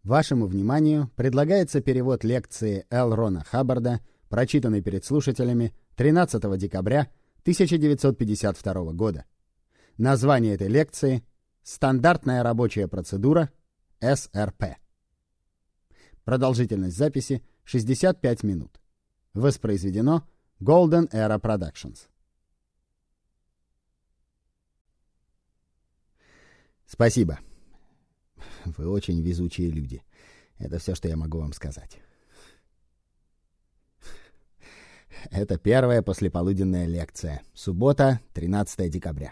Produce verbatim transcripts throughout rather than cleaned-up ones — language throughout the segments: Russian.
Вашему вниманию предлагается перевод лекции Л. Рона Хаббарда, прочитанной перед слушателями тринадцатого декабря тысяча девятьсот пятьдесят второго года. Название этой лекции «Стандартная рабочая процедура эс эр пэ». Продолжительность записи шестьдесят пять минут. Воспроизведено Golden Era Productions. Спасибо. Вы очень везучие люди. Это все, что я могу вам сказать. Это первая послеполуденная лекция. Суббота, тринадцатого декабря.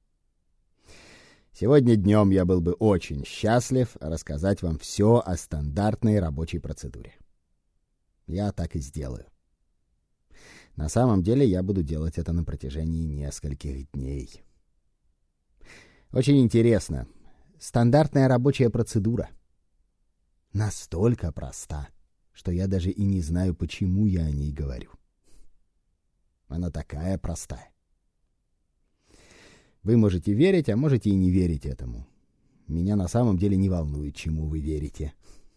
Сегодня днем я был бы очень счастлив рассказать вам все о стандартной рабочей процедуре. Я так и сделаю. На самом деле я буду делать это на протяжении нескольких дней. Очень интересно. Стандартная рабочая процедура настолько проста, что я даже и не знаю, почему я о ней говорю. Она такая простая. Вы можете верить, а можете и не верить этому. Меня на самом деле не волнует, чему вы верите.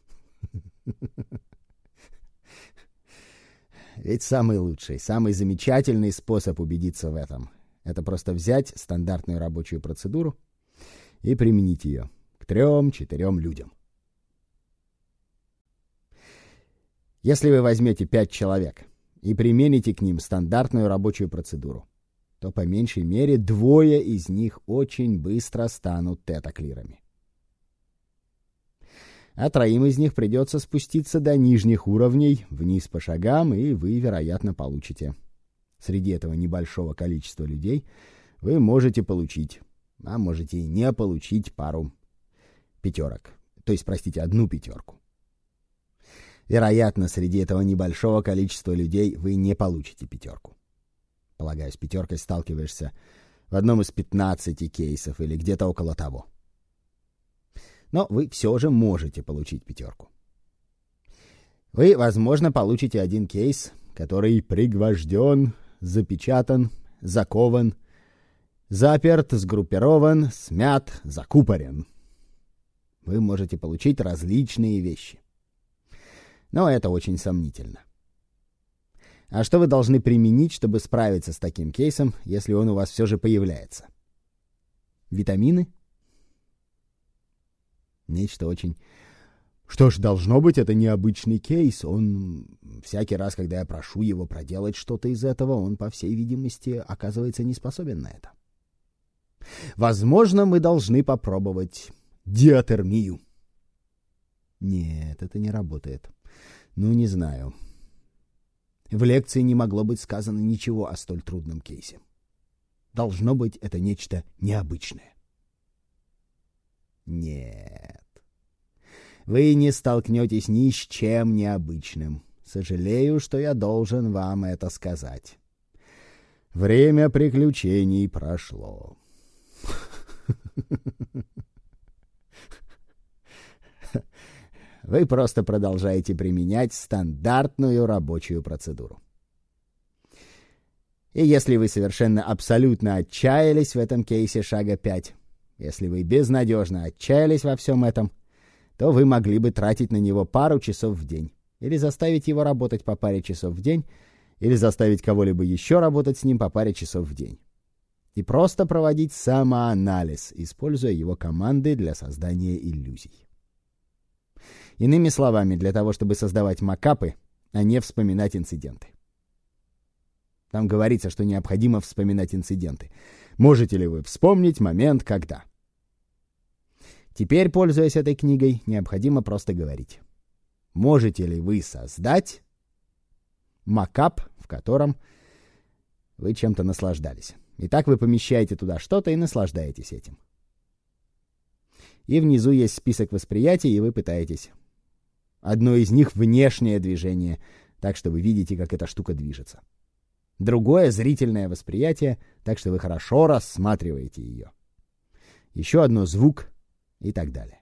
Ведь самый лучший, самый замечательный способ убедиться в этом — это просто взять стандартную рабочую процедуру и применить ее к трем-четырем людям. Если вы возьмете пять человек и примените к ним стандартную рабочую процедуру, то по меньшей мере двое из них очень быстро станут тета-клирами. А троим из них придется спуститься до нижних уровней, вниз по шагам, и вы, вероятно, получите. Среди этого небольшого количества людей вы можете получить, а можете и не получить пару пятерок. То есть, простите, одну пятерку. Вероятно, среди этого небольшого количества людей вы не получите пятерку. Полагаю, с пятеркой сталкиваешься в одном из пятнадцати кейсов или где-то около того. Но вы все же можете получить пятерку. Вы, возможно, получите один кейс, который пригвожден, запечатан, закован, заперт, сгруппирован, смят, закупорен. Вы можете получить различные вещи. Но это очень сомнительно. А что вы должны применить, чтобы справиться с таким кейсом, если он у вас все же появляется? Витамины? Нечто очень... Что ж, должно быть, это необычный кейс. Он... Всякий раз, когда я прошу его проделать что-то из этого, он, по всей видимости, оказывается не способен на это. Возможно, мы должны попробовать диатермию. Нет, это не работает. Ну, не знаю. В лекции не могло быть сказано ничего о столь трудном кейсе. Должно быть, это нечто необычное. Нет. Вы не столкнетесь ни с чем необычным. Сожалею, что я должен вам это сказать. Время приключений прошло. Вы просто продолжаете применять стандартную рабочую процедуру. И если вы совершенно абсолютно отчаялись в этом кейсе шага пять, если вы безнадежно отчаялись во всем этом, то вы могли бы тратить на него пару часов в день, или заставить его работать по паре часов в день, или заставить кого-либо еще работать с ним по паре часов в день. И просто проводить самоанализ, используя его команды для создания иллюзий. Иными словами, для того, чтобы создавать макапы, а не вспоминать инциденты. Там говорится, что необходимо вспоминать инциденты. Можете ли вы вспомнить момент, когда? Теперь, пользуясь этой книгой, необходимо просто говорить. Можете ли вы создать макап, в котором вы чем-то наслаждались? Итак, вы помещаете туда что-то и наслаждаетесь этим. И внизу есть список восприятий, и вы пытаетесь. Одно из них — внешнее движение, так что вы видите, как эта штука движется. Другое — зрительное восприятие, так что вы хорошо рассматриваете ее. Еще одно — звук и так далее.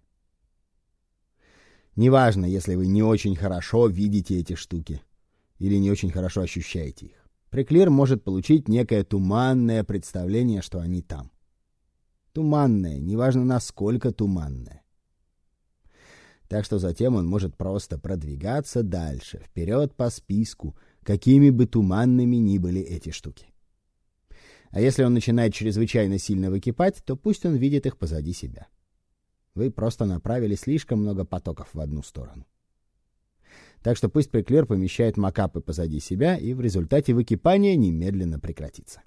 Неважно, если вы не очень хорошо видите эти штуки или не очень хорошо ощущаете их. Приклир может получить некое туманное представление, что они там. Туманное, неважно насколько туманное. Так что затем он может просто продвигаться дальше, вперед по списку, какими бы туманными ни были эти штуки. А если он начинает чрезвычайно сильно выкипать, то пусть он видит их позади себя. Вы просто направили слишком много потоков в одну сторону. Так что пусть приклер помещает макапы позади себя, и в результате выкипание немедленно прекратится.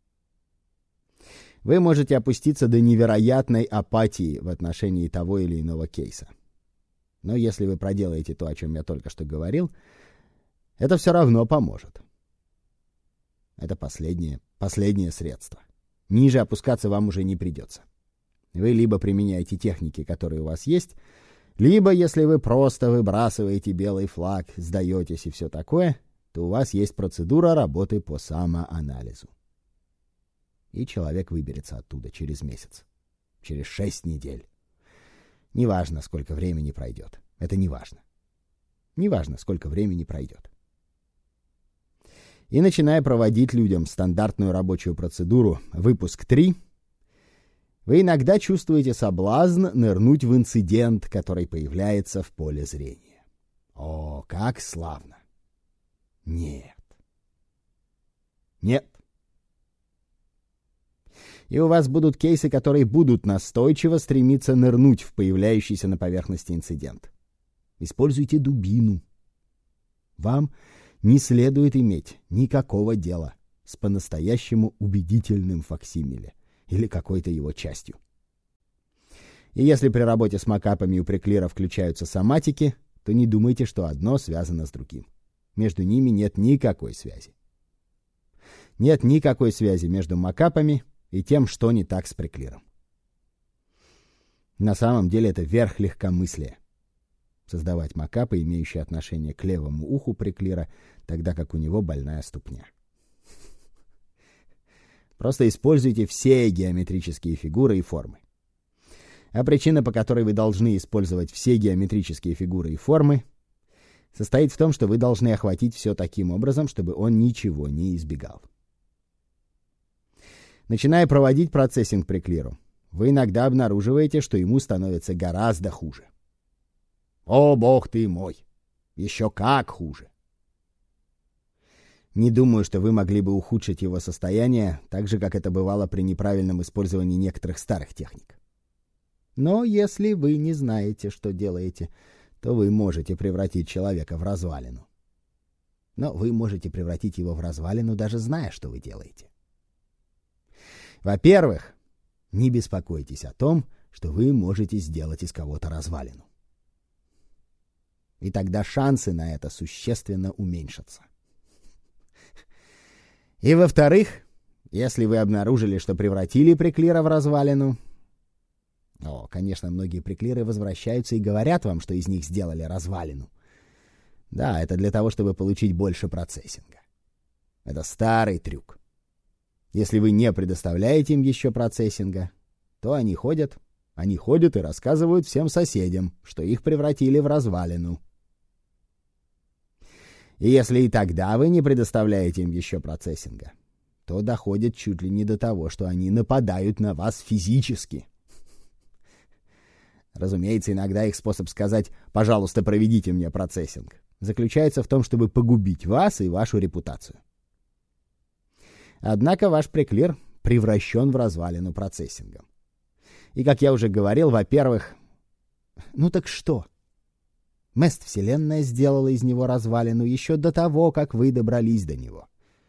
Вы можете опуститься до невероятной апатии в отношении того или иного кейса. Но если вы проделаете то, о чем я только что говорил, это все равно поможет. Это последнее, последнее средство. Ниже опускаться вам уже не придется. Вы либо применяете техники, которые у вас есть, либо, если вы просто выбрасываете белый флаг, сдаетесь и все такое, то у вас есть процедура работы по самоанализу. И человек выберется оттуда через месяц, через шесть недель. Неважно, сколько времени пройдет. Это не важно. Неважно, сколько времени пройдет. И начиная проводить людям стандартную рабочую процедуру выпуск три, вы иногда чувствуете соблазн нырнуть в инцидент, который появляется в поле зрения. О, как славно! Нет. Нет. И у вас будут кейсы, которые будут настойчиво стремиться нырнуть в появляющийся на поверхности инцидент. Используйте дубину. Вам не следует иметь никакого дела с по-настоящему убедительным факсимиле или какой-то его частью. И если при работе с макапами у приклира включаются соматики, то не думайте, что одно связано с другим. Между ними нет никакой связи. Нет никакой связи между макапами и тем, что не так с приклиром. На самом деле это верх легкомыслия. Создавать макапы, имеющие отношение к левому уху приклира, тогда как у него больная ступня. Просто используйте все геометрические фигуры и формы. А причина, по которой вы должны использовать все геометрические фигуры и формы, состоит в том, что вы должны охватить все таким образом, чтобы он ничего не избегал. Начиная проводить процессинг приклиру, вы иногда обнаруживаете, что ему становится гораздо хуже. О, бог ты мой! Еще как хуже! Не думаю, что вы могли бы ухудшить его состояние, так же, как это бывало при неправильном использовании некоторых старых техник. Но если вы не знаете, что делаете, то вы можете превратить человека в развалину. Но вы можете превратить его в развалину, даже зная, что вы делаете. Во-первых, не беспокойтесь о том, что вы можете сделать из кого-то развалину. И тогда шансы на это существенно уменьшатся. И во-вторых, если вы обнаружили, что превратили приклира в развалину... О, конечно, многие приклиры возвращаются и говорят вам, что из них сделали развалину. Да, это для того, чтобы получить больше процессинга. Это старый трюк. Если вы не предоставляете им еще процессинга, то они ходят, они ходят и рассказывают всем соседям, что их превратили в развалину. И если и тогда вы не предоставляете им еще процессинга, то доходит чуть ли не до того, что они нападают на вас физически. Разумеется, иногда их способ сказать «пожалуйста, проведите мне процессинг» заключается в том, чтобы погубить вас и вашу репутацию. Однако ваш приклир превращен в развалину процессингом. И, как я уже говорил, во-первых, ну так что? Мест-вселенная сделала из него развалину еще до того, как вы добрались до него.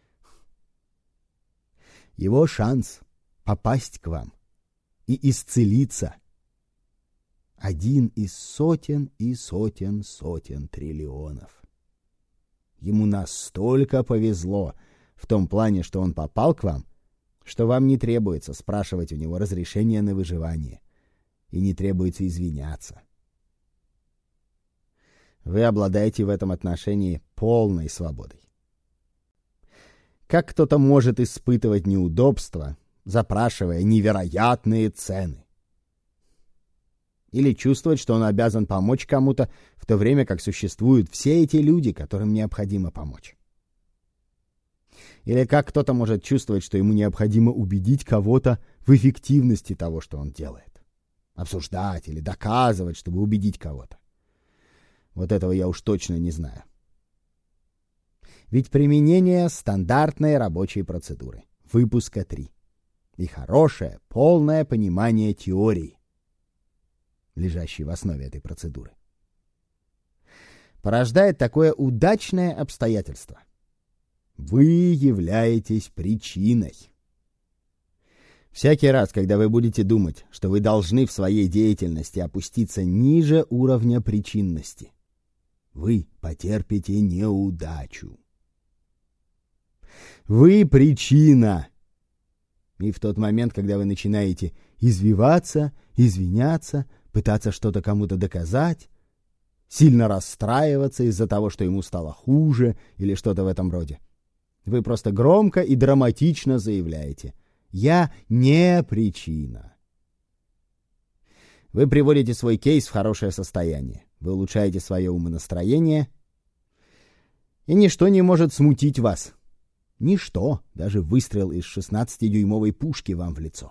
Его шанс попасть к вам и исцелиться один из сотен и сотен сотен триллионов. Ему настолько повезло в том плане, что он попал к вам, что вам не требуется спрашивать у него разрешения на выживание и не требуется извиняться. Вы обладаете в этом отношении полной свободой. Как кто-то может испытывать неудобства, запрашивая невероятные цены? Или чувствовать, что он обязан помочь кому-то, в то время как существуют все эти люди, которым необходимо помочь? Или как кто-то может чувствовать, что ему необходимо убедить кого-то в эффективности того, что он делает? Обсуждать или доказывать, чтобы убедить кого-то. Вот этого я уж точно не знаю. Ведь применение стандартной рабочей процедуры. Выпуска три. И хорошее, полное понимание теории, лежащей в основе этой процедуры, порождает такое удачное обстоятельство. Вы являетесь причиной. Всякий раз, когда вы будете думать, что вы должны в своей деятельности опуститься ниже уровня причинности, вы потерпите неудачу. Вы причина. И в тот момент, когда вы начинаете извиваться, извиняться, пытаться что-то кому-то доказать, сильно расстраиваться из-за того, что ему стало хуже или что-то в этом роде, вы просто громко и драматично заявляете: «Я не причина». Вы приводите свой кейс в хорошее состояние, вы улучшаете свое умонастроение, и ничто не может смутить вас. Ничто, даже выстрел из шестнадцатидюймовой пушки вам в лицо.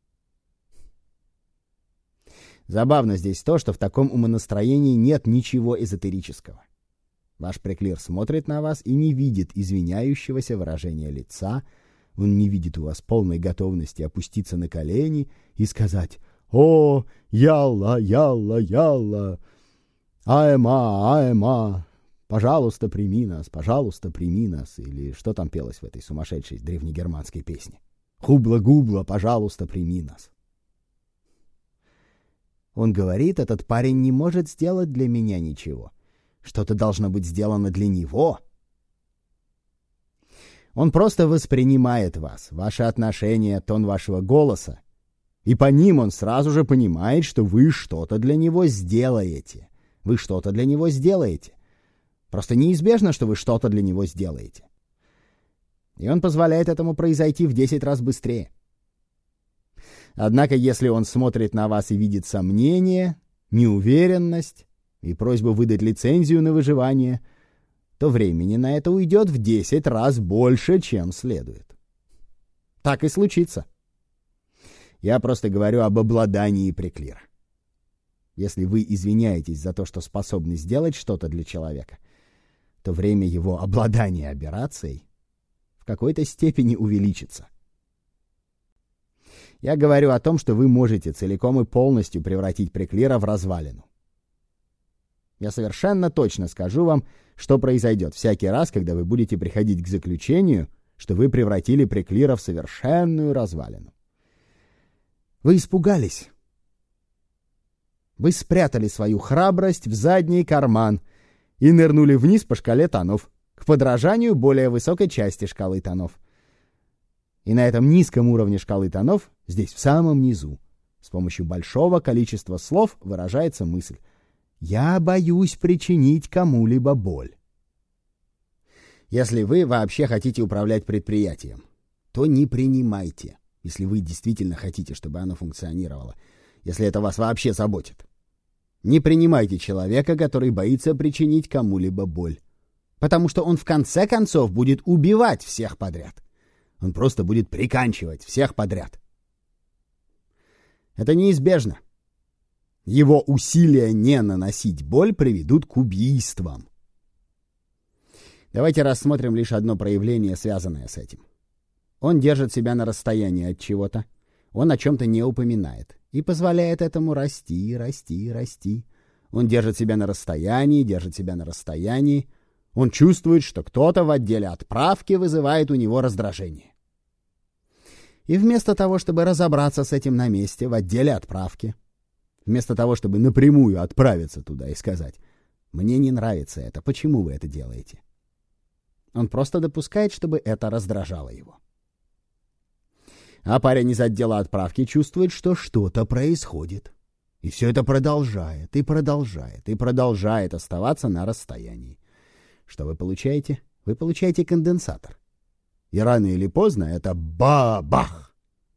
Забавно здесь то, что в таком умонастроении нет ничего эзотерического. Ваш преклир смотрит на вас и не видит извиняющегося выражения лица, он не видит у вас полной готовности опуститься на колени и сказать: «О, ялла, ялла, ялла, аэма, аэма, пожалуйста, прими нас, пожалуйста, прими нас», или что там пелось в этой сумасшедшей древнегерманской песне. «Хубла-губла, пожалуйста, прими нас». Он говорит: этот парень не может сделать для меня ничего. Что-то должно быть сделано для него. Он просто воспринимает вас, ваши отношения, тон вашего голоса, и по ним он сразу же понимает, что вы что-то для него сделаете. Вы что-то для него сделаете. Просто неизбежно, что вы что-то для него сделаете. И он позволяет этому произойти в десять раз быстрее. Однако, если он смотрит на вас и видит сомнение, неуверенность и просьбу выдать лицензию на выживание, то времени на это уйдет в десять раз больше, чем следует. Так и случится. Я просто говорю об обладании преклира. Если вы извиняетесь за то, что способны сделать что-то для человека, то время его обладания операцией в какой-то степени увеличится. Я говорю о том, что вы можете целиком и полностью превратить преклира в развалину. Я совершенно точно скажу вам, что произойдет всякий раз, когда вы будете приходить к заключению, что вы превратили преклира в совершенную развалину. Вы испугались. Вы спрятали свою храбрость в задний карман и нырнули вниз по шкале тонов, к подражанию более высокой части шкалы тонов. И на этом низком уровне шкалы тонов, здесь в самом низу, с помощью большого количества слов выражается мысль: «Я боюсь причинить кому-либо боль». Если вы вообще хотите управлять предприятием, то не принимайте, если вы действительно хотите, чтобы оно функционировало, если это вас вообще заботит. Не принимайте человека, который боится причинить кому-либо боль, потому что он в конце концов будет убивать всех подряд. Он просто будет приканчивать всех подряд. Это неизбежно. Его усилия не наносить боль приведут к убийствам. Давайте рассмотрим лишь одно проявление, связанное с этим. Он держит себя на расстоянии от чего-то, он о чем-то не упоминает и позволяет этому расти, расти, расти. Он держит себя на расстоянии, держит себя на расстоянии. Он чувствует, что кто-то в отделе отправки вызывает у него раздражение. И вместо того, чтобы разобраться с этим на месте, в отделе отправки, вместо того, чтобы напрямую отправиться туда и сказать: «Мне не нравится это, почему вы это делаете?», он просто допускает, чтобы это раздражало его. А парень из отдела отправки чувствует, что что-то происходит. И все это продолжает, и продолжает, и продолжает оставаться на расстоянии. Что вы получаете? Вы получаете конденсатор. И рано или поздно это ба-бах!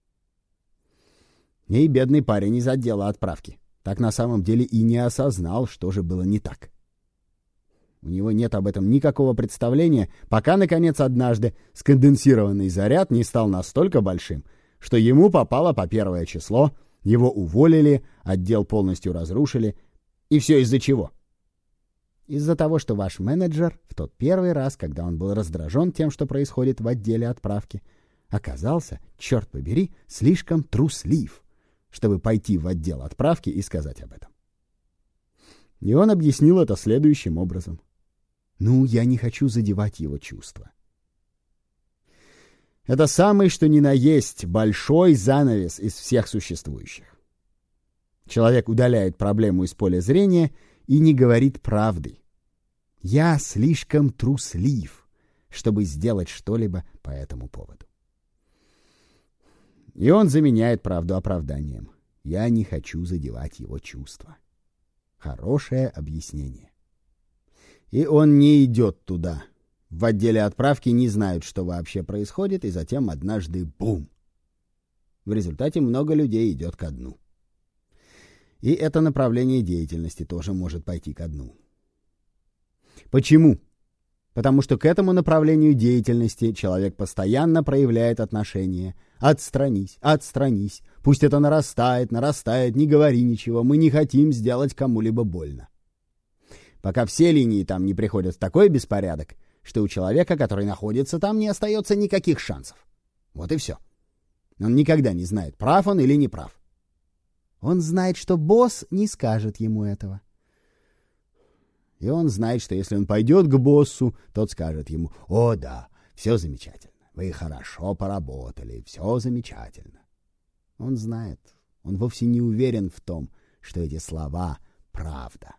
И бедный парень из отдела отправки так на самом деле и не осознал, что же было не так. У него нет об этом никакого представления, пока, наконец, однажды сконденсированный заряд не стал настолько большим, что ему попало по первое число, его уволили, отдел полностью разрушили. И все из-за чего? Из-за того, что ваш менеджер в тот первый раз, когда он был раздражен тем, что происходит в отделе отправки, оказался, черт побери, слишком труслив, чтобы пойти в отдел отправки и сказать об этом. И он объяснил это следующим образом. Ну, я не хочу задевать его чувства. Это самый, что ни на есть, большой занавес из всех существующих. Человек удаляет проблему из поля зрения и не говорит правды. Я слишком труслив, чтобы сделать что-либо по этому поводу. И он заменяет правду оправданием. Я не хочу задевать его чувства. Хорошее объяснение. И он не идет туда. В отделе отправки не знают, что вообще происходит, и затем однажды бум! В результате много людей идет ко дну. И это направление деятельности тоже может пойти ко дну. Почему? Потому что к этому направлению деятельности человек постоянно проявляет отношение. Отстранись, отстранись. Пусть это нарастает, нарастает, не говори ничего. Мы не хотим сделать кому-либо больно. Пока все линии там не приходят в такой беспорядок, что у человека, который находится там, не остается никаких шансов. Вот и все. Он никогда не знает, прав он или не прав. Он знает, что босс не скажет ему этого. И он знает, что если он пойдет к боссу, тот скажет ему: «О, да, все замечательно, вы хорошо поработали, все замечательно». Он знает, он вовсе не уверен в том, что эти слова — правда.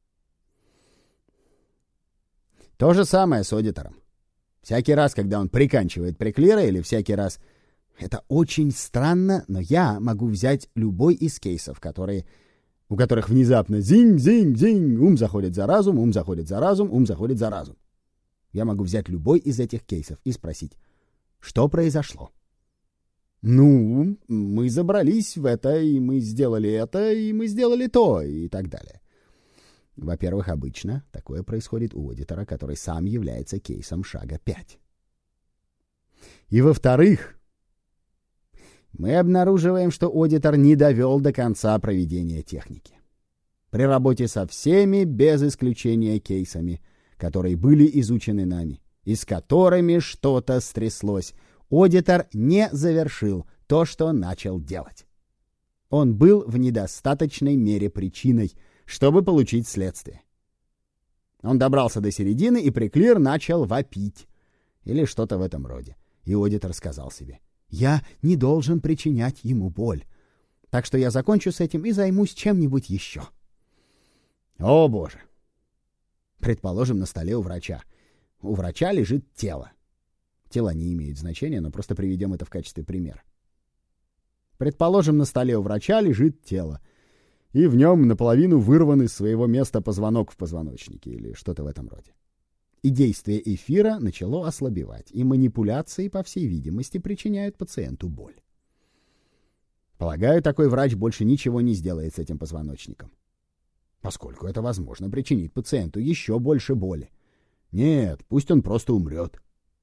То же самое с аудитором. Всякий раз, когда он приканчивает преклира, или всякий раз... Это очень странно, но я могу взять любой из кейсов, которые... у которых внезапно зинь-зинь-зинь, ум заходит за разум, ум заходит за разум, ум заходит за разум. Я могу взять любой из этих кейсов и спросить, что произошло? Ну, мы забрались в это, и мы сделали это, и мы сделали то, и так далее. Во-первых, обычно такое происходит у аудитора, который сам является кейсом шага пять. И во-вторых, мы обнаруживаем, что аудитор не довел до конца проведения техники. При работе со всеми, без исключения кейсами, которые были изучены нами, и с которыми что-то стряслось, аудитор не завершил то, что начал делать. Он был в недостаточной мере причиной, чтобы получить следствие. Он добрался до середины, и преклир начал вопить. Или что-то в этом роде. И аудитор сказал себе: «Я не должен причинять ему боль. Так что я закончу с этим и займусь чем-нибудь еще». О, Боже! Предположим, на столе у врача. У врача лежит тело. Тела не имеют значения, но просто приведем это в качестве примера. Предположим, на столе у врача лежит тело, и в нем наполовину вырван из своего места позвонок в позвоночнике или что-то в этом роде. И действие эфира начало ослабевать, и манипуляции, по всей видимости, причиняют пациенту боль. Полагаю, такой врач больше ничего не сделает с этим позвоночником, поскольку это, возможно, причинит пациенту еще больше боли. Нет, пусть он просто умрет.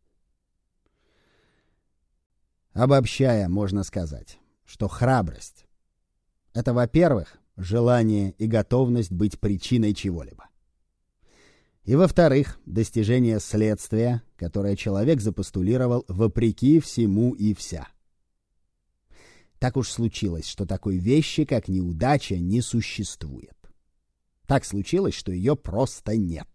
Обобщая, можно сказать, что храбрость — это, во-первых, желание и готовность быть причиной чего-либо. И, во-вторых, достижение следствия, которое человек запостулировал вопреки всему и вся. Так уж случилось, что такой вещи, как неудача, не существует. Так случилось, что ее просто нет.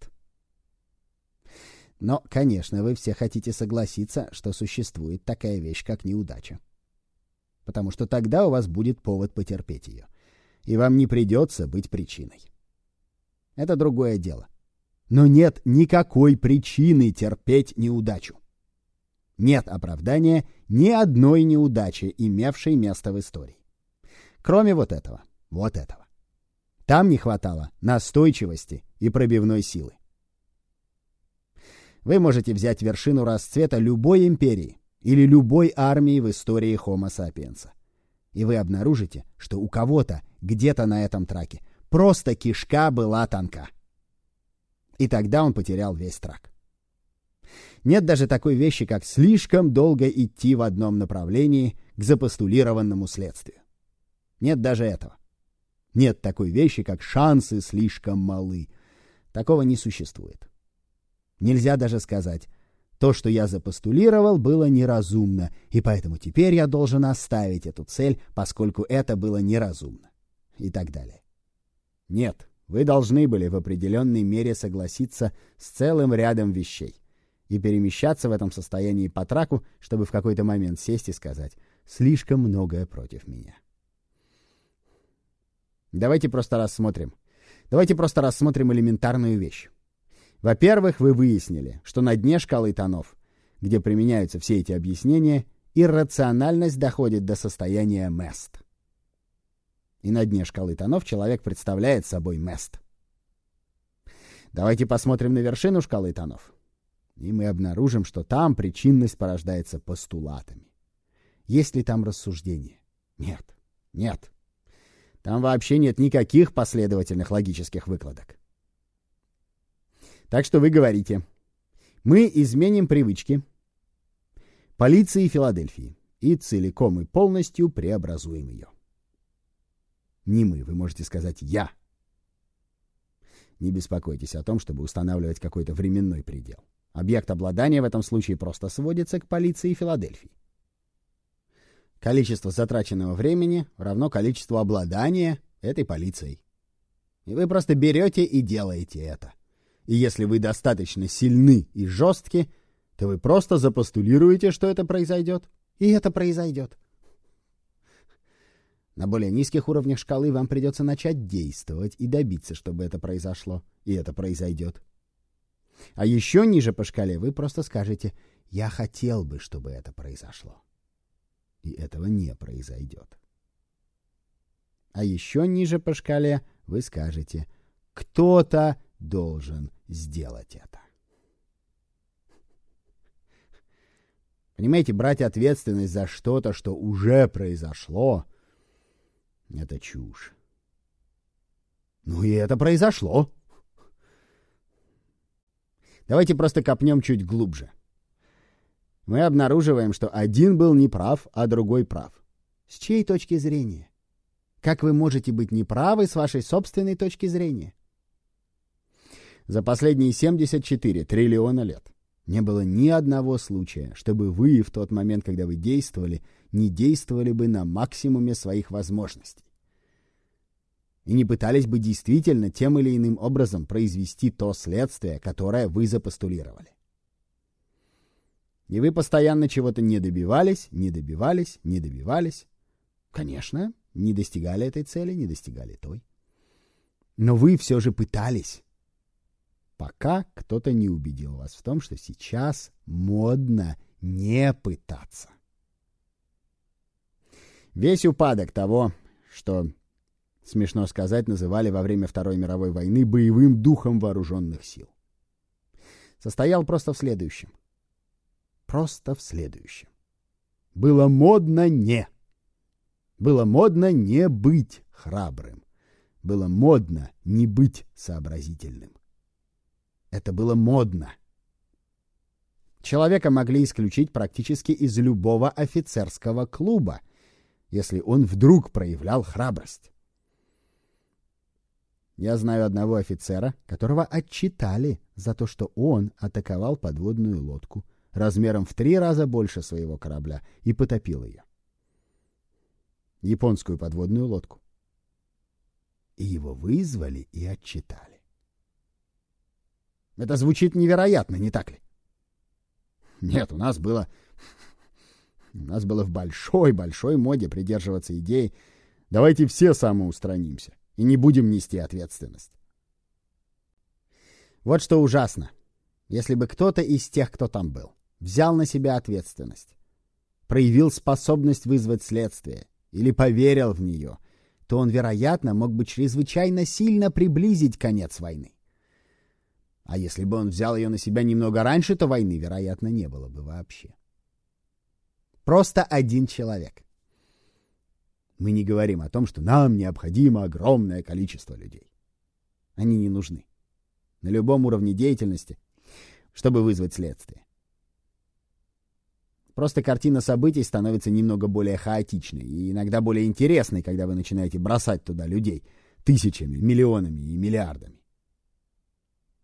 Но, конечно, вы все хотите согласиться, что существует такая вещь, как неудача. Потому что тогда у вас будет повод потерпеть ее. И вам не придется быть причиной. Это другое дело. Но нет никакой причины терпеть неудачу. Нет оправдания ни одной неудачи, имевшей место в истории. Кроме вот этого, вот этого. Там не хватало настойчивости и пробивной силы. Вы можете взять вершину расцвета любой империи или любой армии в истории Homo sapiens. И вы обнаружите, что у кого-то где-то на этом траке просто кишка была тонка. И тогда он потерял весь трак. Нет даже такой вещи, как слишком долго идти в одном направлении к запостулированному следствию. Нет даже этого. Нет такой вещи, как шансы слишком малы. Такого не существует. Нельзя даже сказать: то, что я запостулировал, было неразумно, и поэтому теперь я должен оставить эту цель, поскольку это было неразумно. И так далее. Нет, вы должны были в определенной мере согласиться с целым рядом вещей и перемещаться в этом состоянии по траку, чтобы в какой-то момент сесть и сказать: слишком многое против меня. Давайте просто рассмотрим. Давайте просто рассмотрим элементарную вещь. Во-первых, вы выяснили, что на дне шкалы тонов, где применяются все эти объяснения, иррациональность доходит до состояния мест. И на дне шкалы тонов человек представляет собой мест. Давайте посмотрим на вершину шкалы тонов. И мы обнаружим, что там причинность порождается постулатами. Есть ли там рассуждение? Нет. Нет. Там вообще нет никаких последовательных логических выкладок. Так что вы говорите: мы изменим привычки полиции Филадельфии и целиком и полностью преобразуем ее. Не мы, вы можете сказать я. Не беспокойтесь о том, чтобы устанавливать какой-то временной предел. Объект обладания в этом случае просто сводится к полиции Филадельфии. Количество затраченного времени равно количеству обладания этой полицией. И вы просто берете и делаете это. И если вы достаточно сильны и жестки, то вы просто запостулируете, что это произойдет, и это произойдет. На более низких уровнях шкалы вам придется начать действовать и добиться, чтобы это произошло, и это произойдет. А еще ниже по шкале вы просто скажете: «Я хотел бы, чтобы это произошло». И этого не произойдет. А еще ниже по шкале вы скажете: «Кто-то должен сделать это». Понимаете, брать ответственность за что-то, что уже произошло, это чушь. Ну и это произошло. Давайте просто копнем чуть глубже. Мы обнаруживаем, что один был неправ, а другой прав. С чьей точки зрения? Как вы можете быть неправы с вашей собственной точки зрения? За последние семьдесят четыре триллиона лет не было ни одного случая, чтобы вы в тот момент, когда вы действовали, не действовали бы на максимуме своих возможностей. И не пытались бы действительно тем или иным образом произвести то следствие, которое вы запостулировали. И вы постоянно чего-то не добивались, не добивались, не добивались. Конечно, не достигали этой цели, не достигали той. Но вы все же пытались. Пока кто-то не убедил вас в том, что сейчас модно не пытаться. Весь упадок того, что, смешно сказать, называли во время Второй мировой войны боевым духом вооруженных сил, состоял просто в следующем. Просто в следующем. Было модно не. Было модно не быть храбрым. Было модно не быть сообразительным. Это было модно. Человека могли исключить практически из любого офицерского клуба, если он вдруг проявлял храбрость. Я знаю одного офицера, которого отчитали за то, что он атаковал подводную лодку размером в три раза больше своего корабля и потопил ее. Японскую подводную лодку. И его вызвали и отчитали. Это звучит невероятно, не так ли? Нет, у нас было... У нас было в большой-большой моде придерживаться идеи: давайте все самоустранимся и не будем нести ответственность. Вот что ужасно. Если бы кто-то из тех, кто там был, взял на себя ответственность, проявил способность вызвать следствие или поверил в нее, то он, вероятно, мог бы чрезвычайно сильно приблизить конец войны. А если бы он взял ее на себя немного раньше, то войны, вероятно, не было бы вообще. Просто один человек. Мы не говорим о том, что нам необходимо огромное количество людей. Они не нужны. На любом уровне деятельности, чтобы вызвать следствие. Просто картина событий становится немного более хаотичной и иногда более интересной, когда вы начинаете бросать туда людей тысячами, миллионами и миллиардами.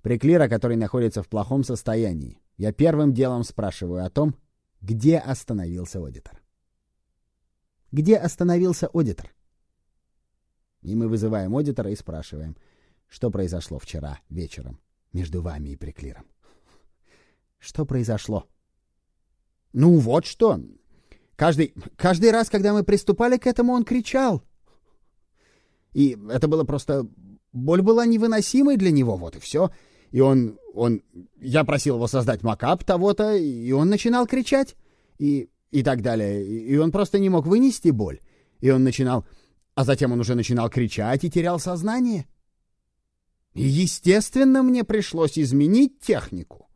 Приклира, который находится в плохом состоянии, я первым делом спрашиваю о том, где остановился аудитор. Где остановился аудитор? И мы вызываем аудитора и спрашиваем, что произошло вчера вечером между вами и приклиром. Что произошло? Ну вот что. Каждый, каждый раз, когда мы приступали к этому, он кричал. И это было просто... Боль была невыносимой для него, вот и все. И он... он я просил его создать макап того-то, и он начинал кричать. И, и так далее. И он просто не мог вынести боль. И он начинал... А затем он уже начинал кричать и терял сознание. И, естественно, мне пришлось изменить технику.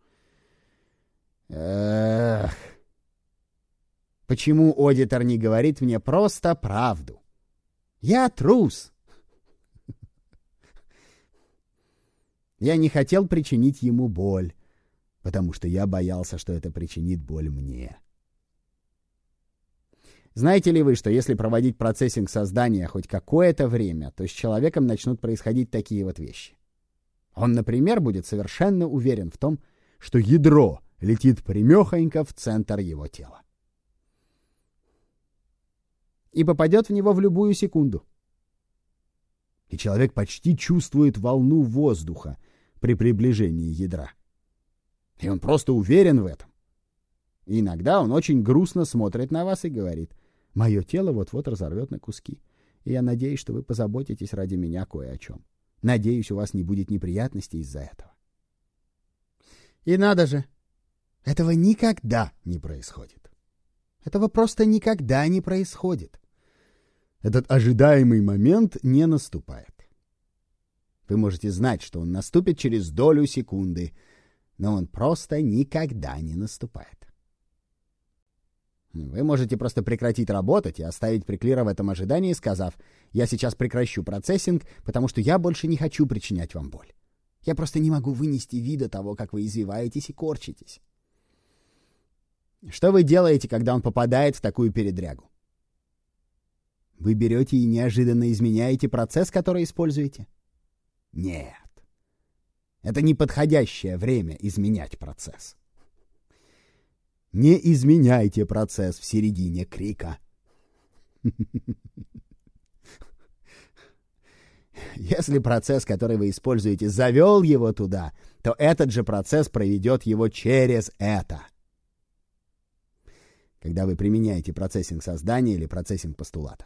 Эх... Почему аудитор не говорит мне просто правду? Я трус. Я не хотел причинить ему боль, потому что я боялся, что это причинит боль мне. Знаете ли вы, что если проводить процессинг создания хоть какое-то время, то с человеком начнут происходить такие вот вещи? Он, например, будет совершенно уверен в том, что ядро летит прямехонько в центр его тела. И попадет в него в любую секунду. И человек почти чувствует волну воздуха при приближении ядра. И он просто уверен в этом. И иногда он очень грустно смотрит на вас и говорит: «Мое тело вот-вот разорвет на куски, и я надеюсь, что вы позаботитесь ради меня кое о чем. Надеюсь, у вас не будет неприятностей из-за этого». И надо же, этого никогда не происходит. Этого просто никогда не происходит. Этот ожидаемый момент не наступает. Вы можете знать, что он наступит через долю секунды, но он просто никогда не наступает. Вы можете просто прекратить работать и оставить приклира в этом ожидании, сказав: «Я сейчас прекращу процессинг, потому что я больше не хочу причинять вам боль. Я просто не могу вынести вида того, как вы извиваетесь и корчитесь». Что вы делаете, когда он попадает в такую передрягу? Вы берете и неожиданно изменяете процесс, который используете? Нет. Это неподходящее время изменять процесс. Не изменяйте процесс в середине крика. Если процесс, который вы используете, завел его туда, то этот же процесс проведет его через это. Когда вы применяете процессинг создания или процессинг постулатов.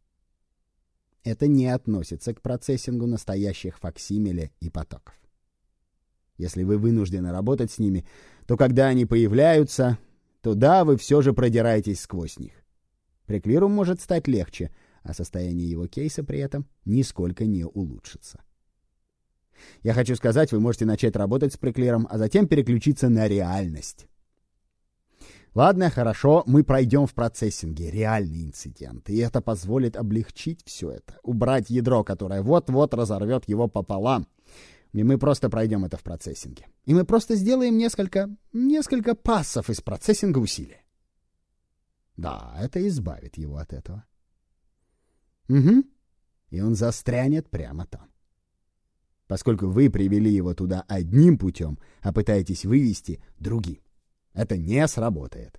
Это не относится к процессингу настоящих факсимиле и потоков. Если вы вынуждены работать с ними, то когда они появляются, то да, вы все же продираетесь сквозь них. Приклиру может стать легче, а состояние его кейса при этом нисколько не улучшится. Я хочу сказать, вы можете начать работать с приклиром, а затем переключиться на реальность. Ладно, хорошо, мы пройдем в процессинге реальный инцидент, и это позволит облегчить все это, убрать ядро, которое вот-вот разорвет его пополам. И мы просто пройдем это в процессинге. И мы просто сделаем несколько, несколько пассов из процессинга усилия. Да, это избавит его от этого. Угу. И он застрянет прямо там. Поскольку вы привели его туда одним путем, а пытаетесь вывести другим. Это не сработает.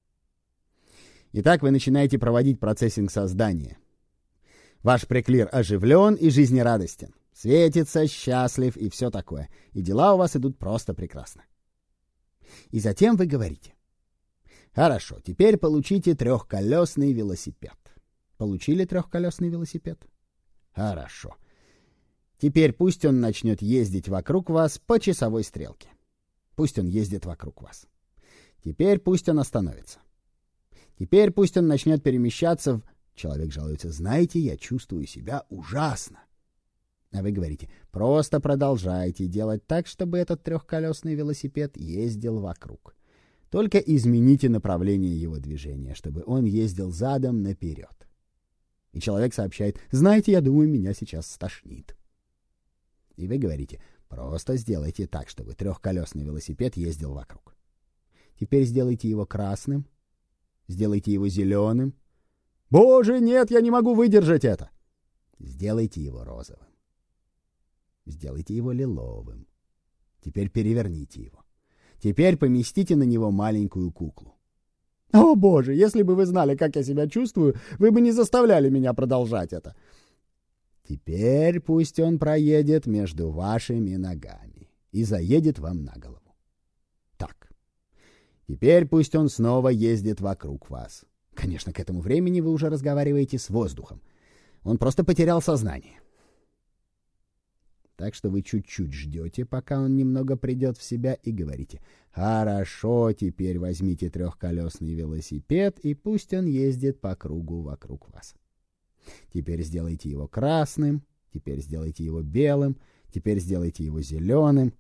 Итак, вы начинаете проводить процессинг создания. Ваш приклир оживлен и жизнерадостен. Светится, счастлив и все такое. И дела у вас идут просто прекрасно. И затем вы говорите: хорошо, теперь получите трехколесный велосипед. Получили трехколесный велосипед? Хорошо. Теперь пусть он начнет ездить вокруг вас по часовой стрелке. Пусть он ездит вокруг вас. Теперь пусть он остановится. Теперь пусть он начнет перемещаться в... Человек жалуется: знаете, я чувствую себя ужасно. А вы говорите: просто продолжайте делать так, чтобы этот трехколесный велосипед ездил вокруг. Только измените направление его движения, чтобы он ездил задом наперед. И человек сообщает: знаете, я думаю, меня сейчас стошнит. И вы говорите: просто сделайте так, чтобы трехколесный велосипед ездил вокруг. Теперь сделайте его красным, сделайте его зеленым. Боже, нет, я не могу выдержать это. Сделайте его розовым. Сделайте его лиловым. Теперь переверните его. Теперь поместите на него маленькую куклу. О, боже, если бы вы знали, как я себя чувствую, вы бы не заставляли меня продолжать это. Теперь пусть он проедет между вашими ногами и заедет вам на голову. Так. Теперь пусть он снова ездит вокруг вас. Конечно, к этому времени вы уже разговариваете с воздухом. Он просто потерял сознание. Так что вы чуть-чуть ждете, пока он немного придет в себя, и говорите: «Хорошо, теперь возьмите трехколесный велосипед, и пусть он ездит по кругу вокруг вас. Теперь сделайте его красным, теперь сделайте его белым, теперь сделайте его зеленым».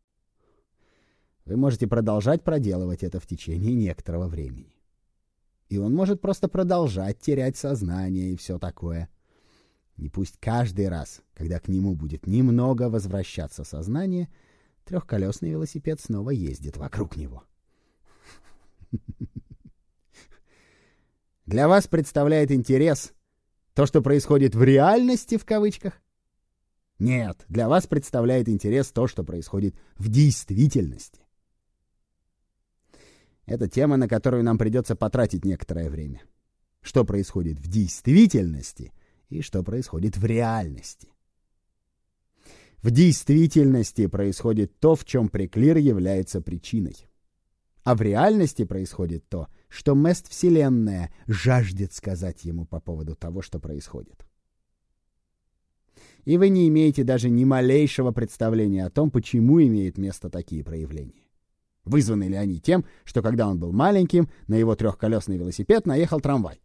Вы можете продолжать проделывать это в течение некоторого времени. И он может просто продолжать терять сознание и все такое. И пусть каждый раз, когда к нему будет немного возвращаться сознание, трехколесный велосипед снова ездит вокруг него. Для вас представляет интерес то, что происходит в реальности, в кавычках? Нет, для вас представляет интерес то, что происходит в действительности. Это тема, на которую нам придется потратить некоторое время. Что происходит в действительности и что происходит в реальности. В действительности происходит то, в чем преклир является причиной. А в реальности происходит то, что Мест-Вселенная жаждет сказать ему по поводу того, что происходит. И вы не имеете даже ни малейшего представления о том, почему имеют место такие проявления. Вызваны ли они тем, что когда он был маленьким, на его трехколесный велосипед наехал трамвай?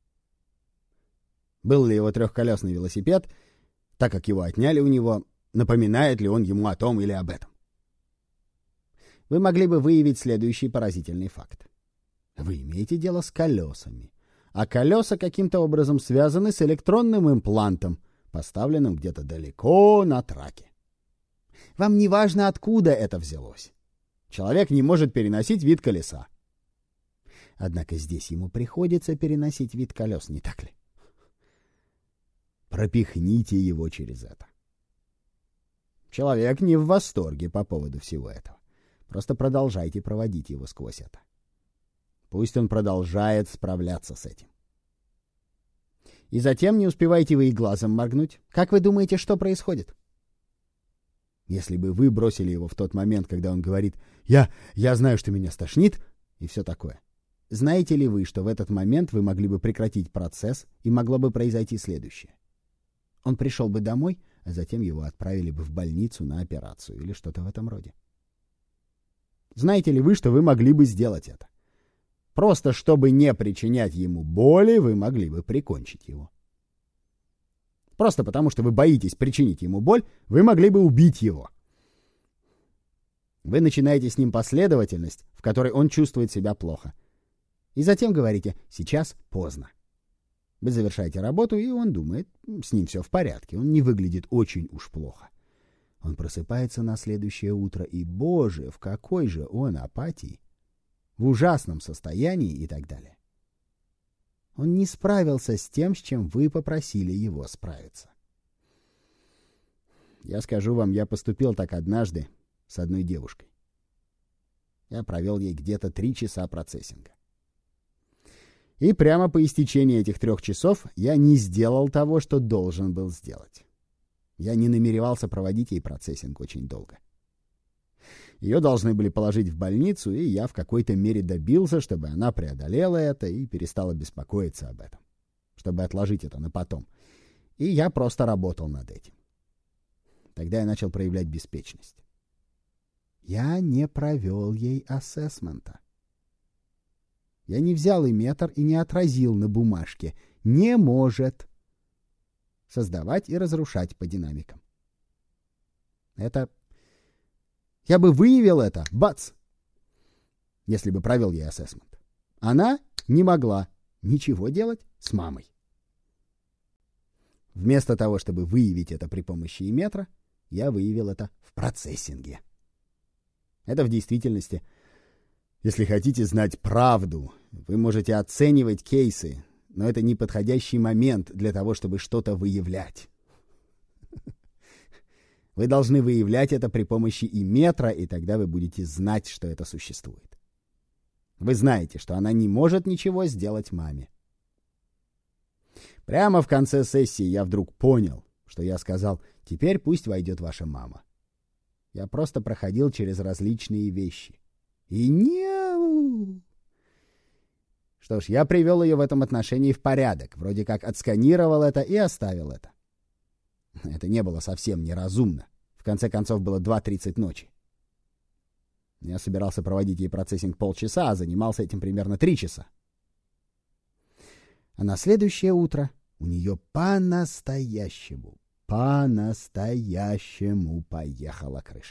Был ли его трехколесный велосипед, так как его отняли у него, напоминает ли он ему о том или об этом? Вы могли бы выявить следующий поразительный факт. Вы имеете дело с колесами, а колеса каким-то образом связаны с электронным имплантом, поставленным где-то далеко на траке. Вам не важно, откуда это взялось. Человек не может переносить вид колеса. Однако здесь ему приходится переносить вид колес, не так ли? Пропихните его через это. Человек не в восторге по поводу всего этого. Просто продолжайте проводить его сквозь это. Пусть он продолжает справляться с этим. И затем не успеваете вы и глазом моргнуть. Как вы думаете, что происходит? Если бы вы бросили его в тот момент, когда он говорит «Я, я знаю, что меня стошнит» и все такое. Знаете ли вы, что в этот момент вы могли бы прекратить процесс и могло бы произойти следующее? Он пришел бы домой, а затем его отправили бы в больницу на операцию или что-то в этом роде. Знаете ли вы, что вы могли бы сделать это? Просто чтобы не причинять ему боли, вы могли бы прикончить его. Просто потому, что вы боитесь причинить ему боль, вы могли бы убить его. Вы начинаете с ним последовательность, в которой он чувствует себя плохо. И затем говорите «сейчас поздно». Вы завершаете работу, и он думает, с ним все в порядке, он не выглядит очень уж плохо. Он просыпается на следующее утро, и, боже, в какой же он апатии, в ужасном состоянии и так далее. Он не справился с тем, с чем вы попросили его справиться. Я скажу вам, я поступил так однажды с одной девушкой. Я провел ей где-то три часа процессинга. И прямо по истечении этих трех часов я не сделал того, что должен был сделать. Я не намеревался проводить ей процессинг очень долго. Ее должны были положить в больницу, и я в какой-то мере добился, чтобы она преодолела это и перестала беспокоиться об этом, чтобы отложить это на потом. И я просто работал над этим. Тогда я начал проявлять беспечность. Я не провел ей ассессмента. Я не взял и метр и не отразил на бумажке. Не может создавать и разрушать по динамикам. Это... Я бы выявил это, бац, если бы провел ей ассессмент. Она не могла ничего делать с мамой. Вместо того, чтобы выявить это при помощи иметра, я выявил это в процессинге. Это в действительности, если хотите знать правду, вы можете оценивать кейсы, но это не подходящий момент для того, чтобы что-то выявлять. Вы должны выявлять это при помощи и метра, и тогда вы будете знать, что это существует. Вы знаете, что она не может ничего сделать маме. Прямо в конце сессии я вдруг понял, что я сказал: «Теперь пусть войдет ваша мама». Я просто проходил через различные вещи. И не... Что ж, я привел ее в этом отношении в порядок, вроде как отсканировал это и оставил это. Это не было совсем неразумно. В конце концов, было два тридцать ночи. Я собирался проводить ей процессинг полчаса, а занимался этим примерно три часа. А на следующее утро у нее по-настоящему, по-настоящему поехала крыша.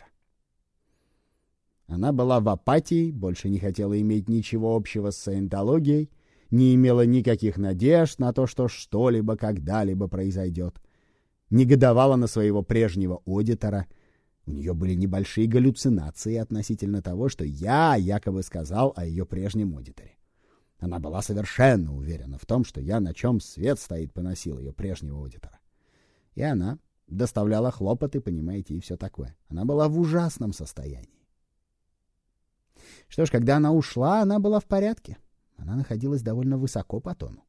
Она была в апатии, больше не хотела иметь ничего общего с саентологией, не имела никаких надежд на то, что что-либо когда-либо произойдет. Негодовала на своего прежнего аудитора. У нее были небольшие галлюцинации относительно того, что я якобы сказал о ее прежнем аудиторе. Она была совершенно уверена в том, что я, на чем свет стоит, поносил ее прежнего аудитора. И она доставляла хлопоты, понимаете, и все такое. Она была в ужасном состоянии. Что ж, когда она ушла, она была в порядке. Она находилась довольно высоко по тону.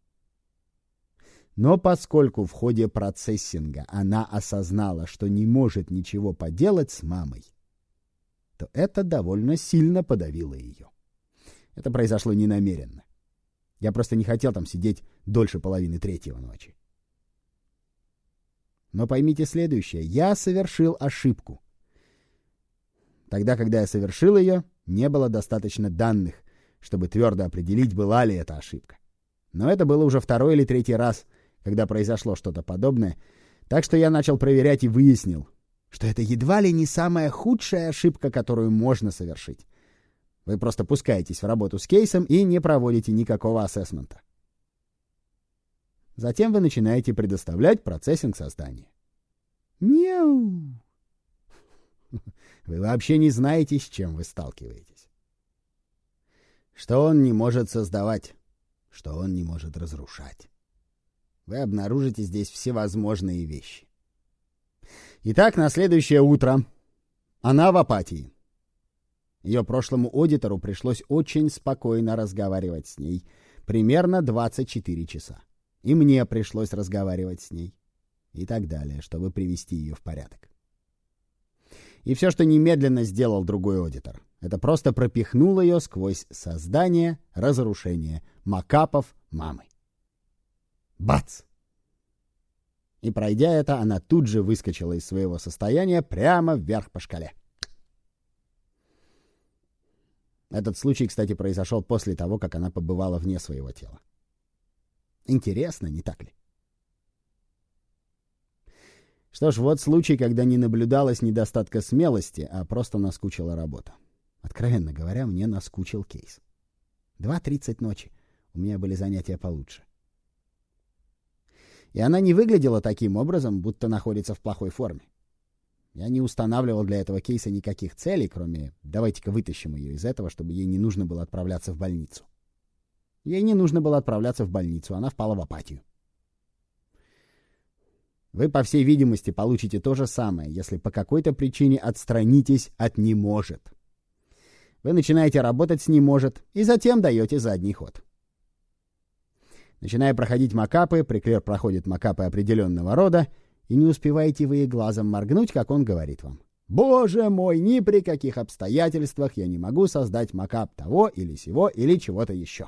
Но поскольку в ходе процессинга она осознала, что не может ничего поделать с мамой, то это довольно сильно подавило ее. Это произошло ненамеренно. Я просто не хотел там сидеть дольше половины третьего ночи. Но поймите следующее. Я совершил ошибку. Тогда, когда я совершил ее, не было достаточно данных, чтобы твердо определить, была ли это ошибка. Но это было уже второй или третий раз, когда произошло что-то подобное, так что я начал проверять и выяснил, что это едва ли не самая худшая ошибка, которую можно совершить. Вы просто пускаетесь в работу с кейсом и не проводите никакого ассессмента. Затем вы начинаете предоставлять процессинг создания. Няу! Вы вообще не знаете, с чем вы сталкиваетесь. Что он не может создавать, что он не может разрушать. Вы обнаружите здесь всевозможные вещи. Итак, на следующее утро она в апатии. Ее прошлому аудитору пришлось очень спокойно разговаривать с ней, примерно двадцать четыре часа. И мне пришлось разговаривать с ней. И так далее, чтобы привести ее в порядок. И все, что немедленно сделал другой аудитор, это просто пропихнул ее сквозь создание, разрушение макапов мамы. Бац! И пройдя это, она тут же выскочила из своего состояния прямо вверх по шкале. Этот случай, кстати, произошел после того, как она побывала вне своего тела. Интересно, не так ли? Что ж, вот случай, когда не наблюдалось недостатка смелости, а просто наскучила работа. Откровенно говоря, мне наскучил кейс. два тридцать ночи. У меня были занятия получше. И она не выглядела таким образом, будто находится в плохой форме. Я не устанавливал для этого кейса никаких целей, кроме «давайте-ка вытащим ее из этого, чтобы ей не нужно было отправляться в больницу». Ей не нужно было отправляться в больницу, она впала в апатию. Вы, по всей видимости, получите то же самое, если по какой-то причине отстранитесь от «не может». Вы начинаете работать с «не может» и затем даете задний ход. Начиная проходить макапы, приклер проходит макапы определенного рода, и не успеваете вы и глазом моргнуть, как он говорит вам: «Боже мой, ни при каких обстоятельствах я не могу создать макап того или сего или чего-то еще».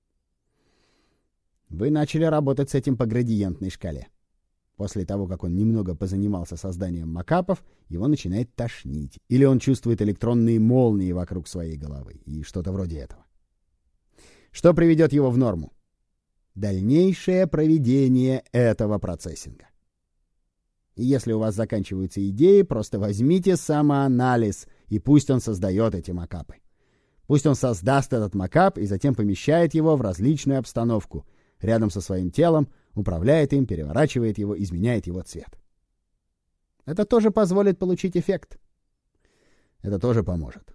Вы начали работать с этим по градиентной шкале. После того, как он немного позанимался созданием макапов, его начинает тошнить. Или он чувствует электронные молнии вокруг своей головы. И что-то вроде этого. Что приведет его в норму? Дальнейшее проведение этого процессинга. И если у вас заканчиваются идеи, просто возьмите самоанализ, и пусть он создает эти макапы. Пусть он создаст этот макап и затем помещает его в различную обстановку, рядом со своим телом, управляет им, переворачивает его, изменяет его цвет. Это тоже позволит получить эффект. Это тоже поможет.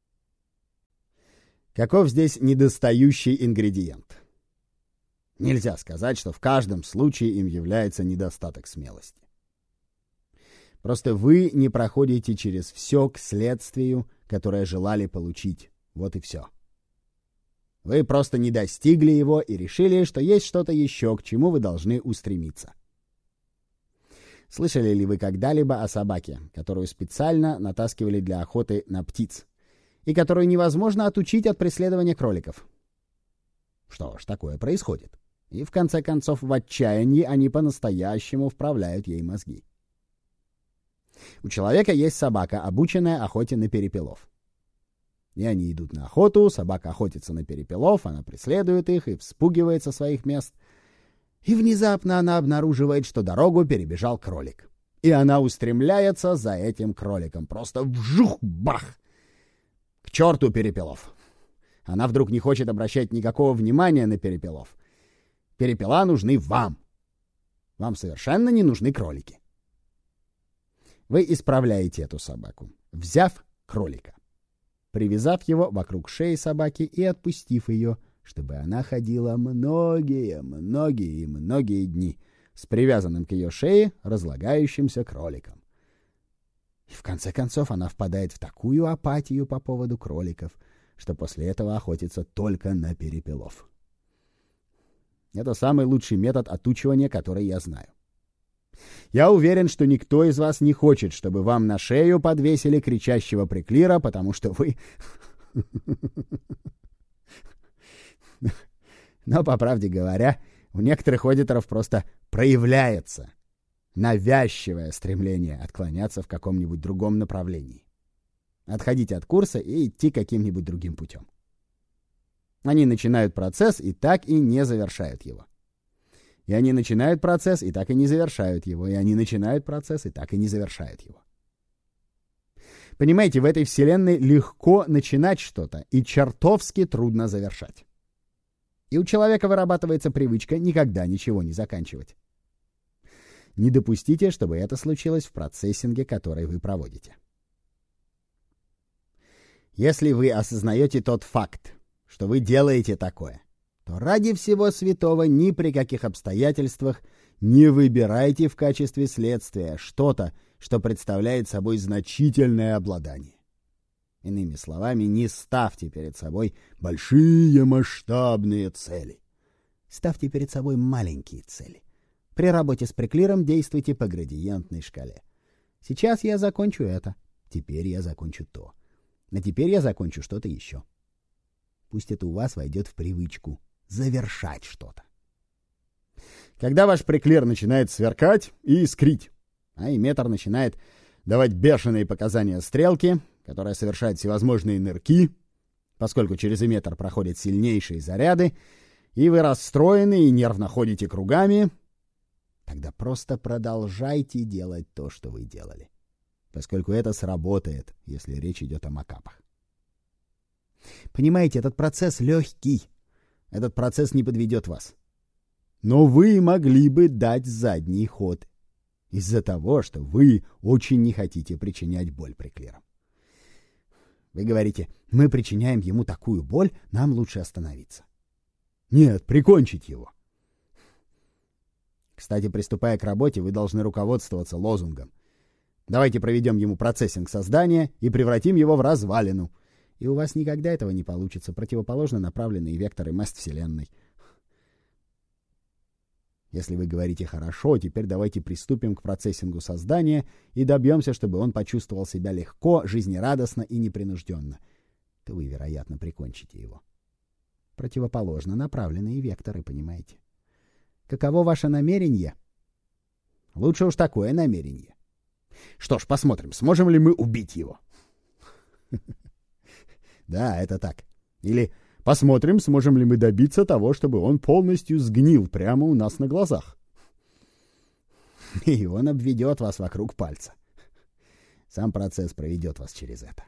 Каков здесь недостающий ингредиент? Нельзя сказать, что в каждом случае им является недостаток смелости. Просто вы не проходите через все к следствию, которое желали получить. Вот и все. Вы просто не достигли его и решили, что есть что-то еще, к чему вы должны устремиться. Слышали ли вы когда-либо о собаке, которую специально натаскивали для охоты на птиц, и которую невозможно отучить от преследования кроликов? Что ж, такое происходит. И в конце концов в отчаянии они по-настоящему вправляют ей мозги. У человека есть собака, обученная охоте на перепелов. И они идут на охоту, собака охотится на перепелов, она преследует их и вспугивает со своих мест. И внезапно она обнаруживает, что дорогу перебежал кролик. И она устремляется за этим кроликом. Просто вжух-бах! К черту перепелов! Она вдруг не хочет обращать никакого внимания на перепелов. Перепела нужны вам. Вам совершенно не нужны кролики. Вы исправляете эту собаку, взяв кролика, привязав его вокруг шеи собаки и отпустив ее, чтобы она ходила многие, многие и многие дни с привязанным к ее шее разлагающимся кроликом. И в конце концов она впадает в такую апатию по поводу кроликов, что после этого охотится только на перепелов. Это самый лучший метод отучивания, который я знаю. Я уверен, что никто из вас не хочет, чтобы вам на шею подвесили кричащего приклира, потому что вы... Но, по правде говоря, у некоторых одиторов просто проявляется навязчивое стремление отклоняться в каком-нибудь другом направлении. Отходить от курса и идти каким-нибудь другим путем. Они начинают процесс и так и не завершают его. И они начинают процесс и так и не завершают его. И они начинают процесс и так и не завершают его. Понимаете, в этой вселенной легко начинать что-то и чертовски трудно завершать. И у человека вырабатывается привычка никогда ничего не заканчивать. Не допустите, чтобы это случилось в процессинге, который вы проводите. Если вы осознаете тот факт, что вы делаете такое, то ради всего святого ни при каких обстоятельствах не выбирайте в качестве следствия что-то, что представляет собой значительное обладание. Иными словами, не ставьте перед собой большие масштабные цели. Ставьте перед собой маленькие цели. При работе с приклиром действуйте по градиентной шкале. Сейчас я закончу это, теперь я закончу то, а теперь я закончу что-то еще. Пусть это у вас войдет в привычку завершать что-то. Когда ваш приклир начинает сверкать и искрить, а эмиттер начинает давать бешеные показания стрелки, которая совершает всевозможные нырки, поскольку через эмиттер проходят сильнейшие заряды, и вы расстроены и нервно ходите кругами, тогда просто продолжайте делать то, что вы делали, поскольку это сработает, если речь идет о макапах. Понимаете, этот процесс легкий. Этот процесс не подведет вас. Но вы могли бы дать задний ход из-за того, что вы очень не хотите причинять боль приклирам. Вы говорите, мы причиняем ему такую боль, нам лучше остановиться. Нет, прикончить его. Кстати, приступая к работе, вы должны руководствоваться лозунгом. Давайте проведем ему процессинг создания и превратим его в развалину. И у вас никогда этого не получится, противоположно направленные векторы масс-вселенной. Если вы говорите «хорошо, теперь давайте приступим к процессингу создания и добьемся, чтобы он почувствовал себя легко, жизнерадостно и непринужденно», то вы, вероятно, прикончите его. Противоположно направленные векторы, понимаете? Каково ваше намерение? Лучше уж такое намерение. Что ж, посмотрим, сможем ли мы убить его. Да, это так. Или посмотрим, сможем ли мы добиться того, чтобы он полностью сгнил прямо у нас на глазах. И он обведет вас вокруг пальца. Сам процесс проведет вас через это.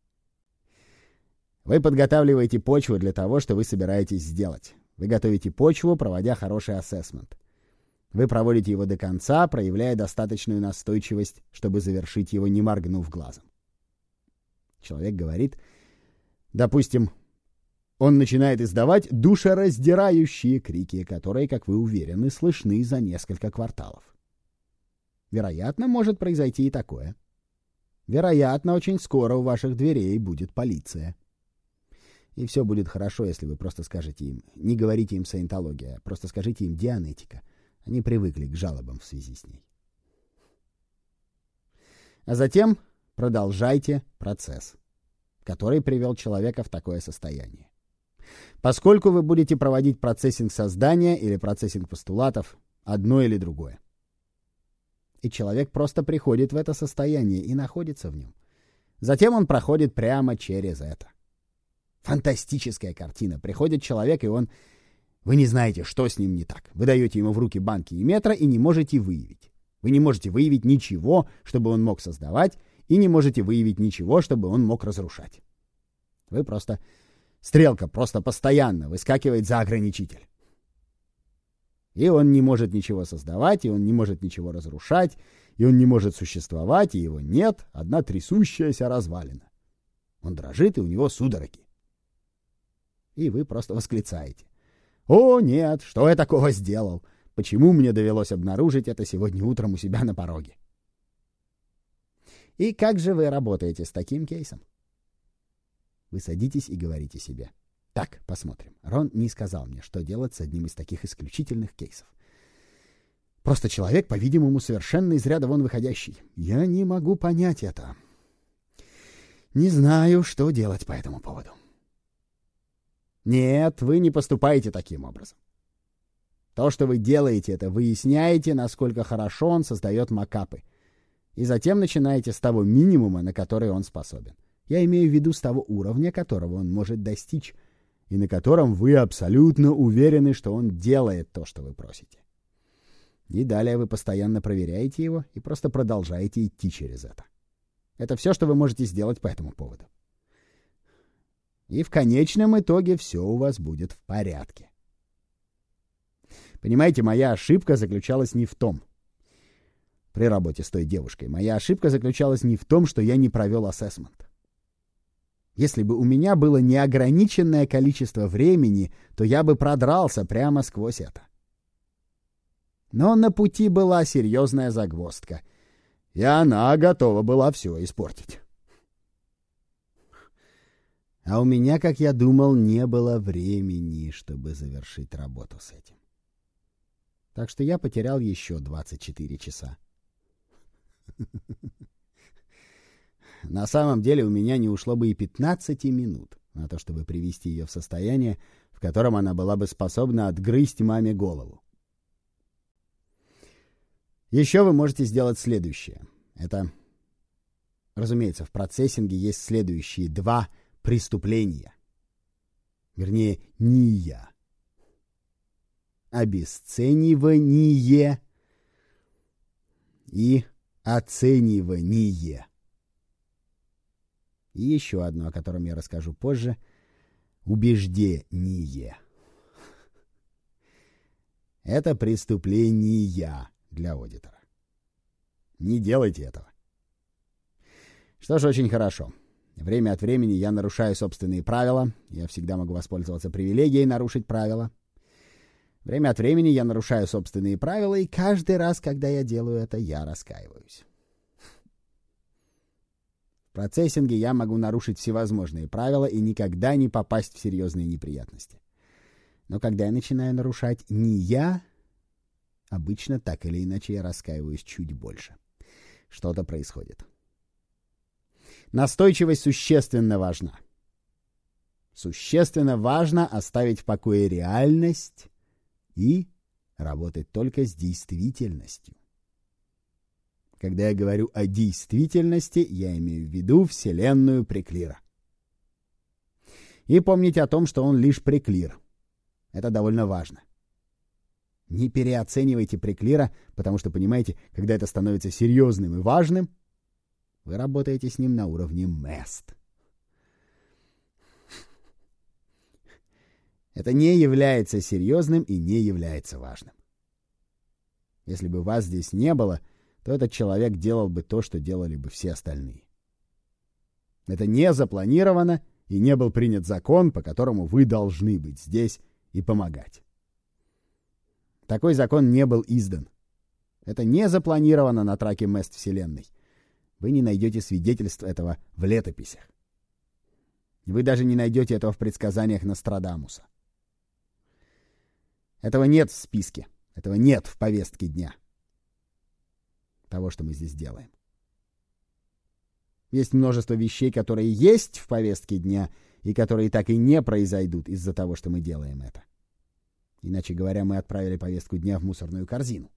Вы подготавливаете почву для того, что вы собираетесь сделать. Вы готовите почву, проводя хороший ассессмент. Вы проводите его до конца, проявляя достаточную настойчивость, чтобы завершить его, не моргнув глазом. Человек говорит, допустим, он начинает издавать душераздирающие крики, которые, как вы уверены, слышны за несколько кварталов. Вероятно, может произойти и такое. Вероятно, очень скоро у ваших дверей будет полиция. И все будет хорошо, если вы просто скажете им, не говорите им саентология, просто скажите им дианетика. Они привыкли к жалобам в связи с ней. А затем продолжайте процесс, который привел человека в такое состояние. Поскольку вы будете проводить процессинг создания или процессинг постулатов, одно или другое. И человек просто приходит в это состояние и находится в нем. Затем он проходит прямо через это. Фантастическая картина. Приходит человек, и он... Вы не знаете, что с ним не так. Вы даете ему в руки банки и метра и не можете выявить. Вы не можете выявить ничего, чтобы он мог создавать, и не можете выявить ничего, чтобы он мог разрушать. Вы просто... Стрелка просто постоянно выскакивает за ограничитель. И он не может ничего создавать, и он не может ничего разрушать, и он не может существовать, и его нет, одна трясущаяся развалина. Он дрожит, и у него судороги. И вы просто восклицаете. «О, нет, что я такого сделал? Почему мне довелось обнаружить это сегодня утром у себя на пороге?» И как же вы работаете с таким кейсом? Вы садитесь и говорите себе: так, посмотрим. Рон не сказал мне, что делать с одним из таких исключительных кейсов. Просто человек, по-видимому, совершенно из ряда вон выходящий. Я не могу понять это. Не знаю, что делать по этому поводу. Нет, вы не поступаете таким образом. То, что вы делаете, это выясняете, насколько хорошо он создает макапы. И затем начинаете с того минимума, на который он способен. Я имею в виду с того уровня, которого он может достичь, и на котором вы абсолютно уверены, что он делает то, что вы просите. И далее вы постоянно проверяете его и просто продолжаете идти через это. Это все, что вы можете сделать по этому поводу. И в конечном итоге все у вас будет в порядке. Понимаете, моя ошибка заключалась не в том, при работе с той девушкой, моя ошибка заключалась не в том, что я не провел ассессмент. Если бы у меня было неограниченное количество времени, то я бы продрался прямо сквозь это. Но на пути была серьезная загвоздка, и она готова была все испортить. А у меня, как я думал, не было времени, чтобы завершить работу с этим. Так что я потерял еще двадцать четыре часа. На самом деле у меня не ушло бы и пятнадцати минут на то, чтобы привести ее в состояние, в котором она была бы способна отгрызть маме голову. Еще вы можете сделать следующее. Это, разумеется, в процессинге есть следующие два преступления. Вернее, не я. Обесценивание и оценивание. И еще одно, о котором я расскажу позже — убеждение. Это преступление для аудитора. Не делайте этого. Что ж, очень хорошо. Время от времени я нарушаю собственные правила. Я всегда могу воспользоваться привилегией нарушить правила. Время от времени я нарушаю собственные правила, и каждый раз, когда я делаю это, я раскаиваюсь. В процессинге я могу нарушить всевозможные правила и никогда не попасть в серьезные неприятности. Но когда я начинаю нарушать не я, обычно так или иначе я раскаиваюсь чуть больше. Что-то происходит. Настойчивость существенно важна. Существенно важно оставить в покое реальность и работать только с действительностью. Когда я говорю о действительности, я имею в виду Вселенную Преклира. И помните о том, что он лишь Преклир. Это довольно важно. Не переоценивайте Преклира, потому что, понимаете, когда это становится серьезным и важным, вы работаете с ним на уровне мест. Это не является серьезным и не является важным. Если бы вас здесь не было, то этот человек делал бы то, что делали бы все остальные. Это не запланировано, и не был принят закон, по которому вы должны быть здесь и помогать. Такой закон не был издан. Это не запланировано на траке Мест Вселенной. Вы не найдете свидетельств этого в летописях. Вы даже не найдете этого в предсказаниях Нострадамуса. Этого нет в списке. Этого нет в повестке дня. Того, что мы здесь делаем. Есть множество вещей, которые есть в повестке дня, и которые так и не произойдут из-за того, что мы делаем это. Иначе говоря, мы отправили повестку дня в мусорную корзину.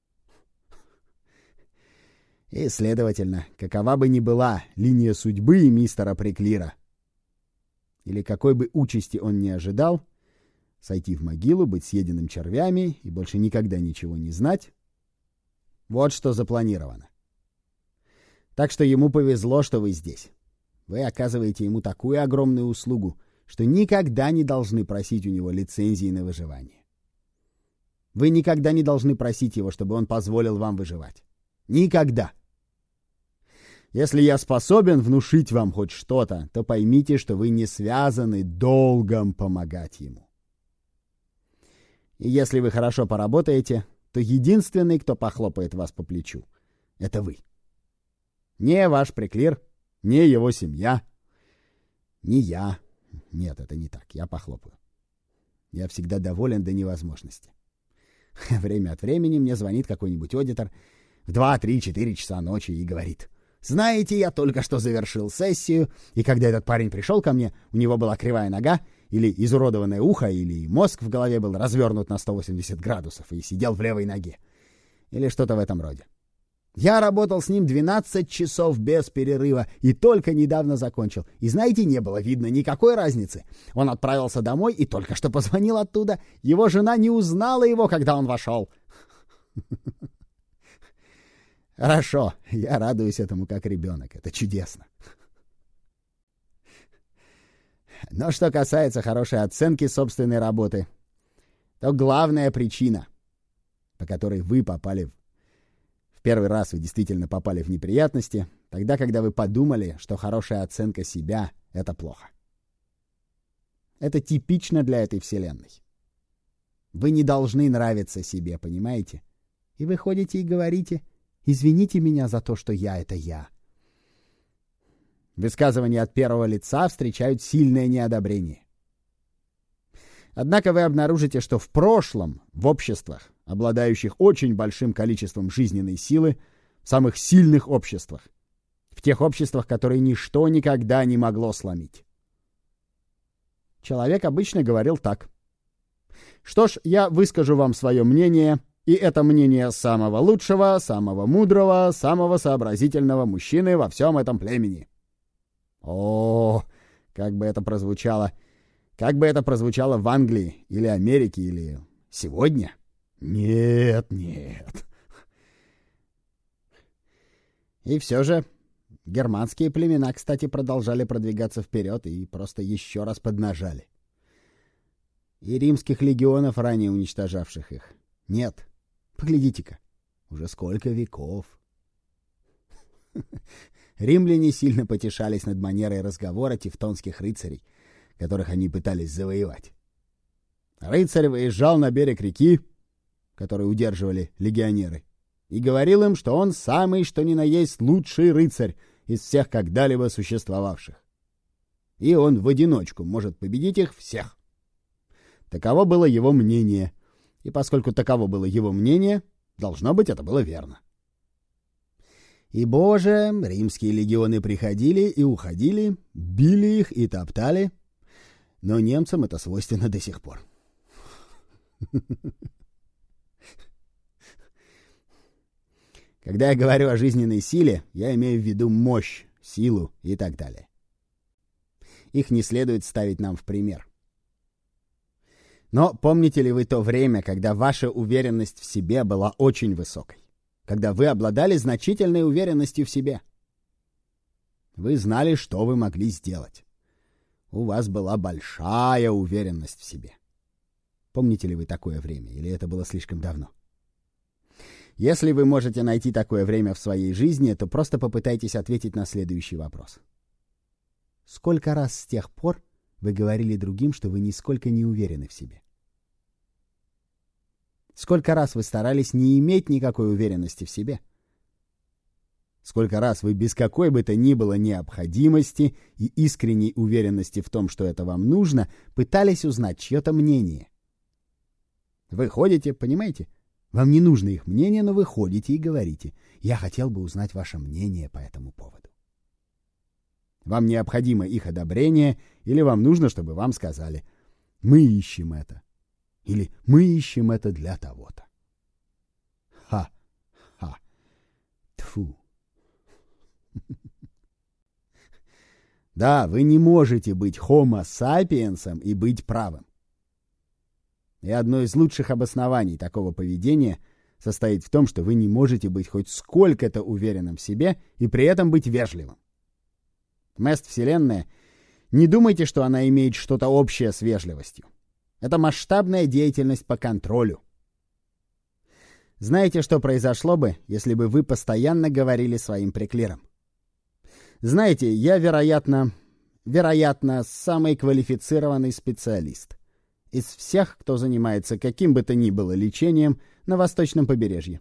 И, следовательно, какова бы ни была линия судьбы мистера Приклира, или какой бы участи он ни ожидал, сойти в могилу, быть съеденным червями и больше никогда ничего не знать, вот что запланировано. Так что ему повезло, что вы здесь. Вы оказываете ему такую огромную услугу, что никогда не должны просить у него лицензии на выживание. Вы никогда не должны просить его, чтобы он позволил вам выживать. Никогда. Если я способен внушить вам хоть что-то, то поймите, что вы не связаны долгом помогать ему. И если вы хорошо поработаете, то единственный, кто похлопает вас по плечу, это вы. Не ваш Приклир, не его семья, не я. Нет, это не так, я похлопаю. Я всегда доволен до невозможности. Время от времени мне звонит какой-нибудь аудитор в два, три, четыре часа ночи и говорит: «Знаете, я только что завершил сессию, и когда этот парень пришел ко мне, у него была кривая нога, или изуродованное ухо, или мозг в голове был развернут на сто восемьдесят градусов и сидел в левой ноге. Или что-то в этом роде. Я работал с ним двенадцать часов без перерыва и только недавно закончил. И знаете, не было видно никакой разницы. Он отправился домой и только что позвонил оттуда. Его жена не узнала его, когда он вошел». Хорошо, я радуюсь этому как ребенок. Это чудесно. Но что касается хорошей оценки собственной работы, то главная причина, по которой вы попали в В первый раз вы действительно попали в неприятности, тогда, когда вы подумали, что хорошая оценка себя — это плохо. Это типично для этой вселенной. Вы не должны нравиться себе, понимаете? И вы ходите и говорите: «Извините меня за то, что я — это я». Высказывания от первого лица встречают сильное неодобрение. Однако вы обнаружите, что в прошлом, в обществах, обладающих очень большим количеством жизненной силы, в самых сильных обществах, в тех обществах, которые ничто никогда не могло сломить, человек обычно говорил так: «Что ж, я выскажу вам свое мнение, и это мнение самого лучшего, самого мудрого, самого сообразительного мужчины во всем этом племени». О, как бы это прозвучало! Как бы это прозвучало в Англии или Америке или сегодня? Нет, нет. И все же германские племена, кстати, продолжали продвигаться вперед и просто еще раз поднажали. И римских легионов, ранее уничтожавших их, нет. Поглядите-ка, уже сколько веков. Римляне сильно потешались над манерой разговора тевтонских рыцарей, которых они пытались завоевать. Рыцарь выезжал на берег реки, который удерживали легионеры, и говорил им, что он самый что ни на есть лучший рыцарь из всех когда-либо существовавших. И он в одиночку может победить их всех. Таково было его мнение, и поскольку таково было его мнение, должно быть, это было верно. И, боже, римские легионы приходили и уходили, били их и топтали, но немцам это свойственно до сих пор. Когда я говорю о жизненной силе, я имею в виду мощь, силу и так далее. Их не следует ставить нам в пример. Но помните ли вы то время, когда ваша уверенность в себе была очень высокой? Когда вы обладали значительной уверенностью в себе? Вы знали, что вы могли сделать. У вас была большая уверенность в себе. Помните ли вы такое время, или это было слишком давно? Если вы можете найти такое время в своей жизни, то просто попытайтесь ответить на следующий вопрос. Сколько раз с тех пор вы говорили другим, что вы нисколько не уверены в себе? Сколько раз вы старались не иметь никакой уверенности в себе? Сколько раз вы без какой бы то ни было необходимости и искренней уверенности в том, что это вам нужно, пытались узнать чье-то мнение? Вы ходите, понимаете? Вам не нужно их мнение, но вы ходите и говорите: «Я хотел бы узнать ваше мнение по этому поводу». Вам необходимо их одобрение, или вам нужно, чтобы вам сказали: «Мы ищем это», или «Мы ищем это для того-то». Ха-ха. Тьфу. Да, вы не можете быть homo sapiens'ом и быть правым. И одно из лучших обоснований такого поведения состоит в том, что вы не можете быть хоть сколько-то уверенным в себе и при этом быть вежливым. Мест-вселенная, не думайте, что она имеет что-то общее с вежливостью. Это масштабная деятельность по контролю. Знаете, что произошло бы, если бы вы постоянно говорили своим преклирам? Знаете, я, вероятно, вероятно, самый квалифицированный специалист из всех, кто занимается каким бы то ни было лечением на восточном побережье.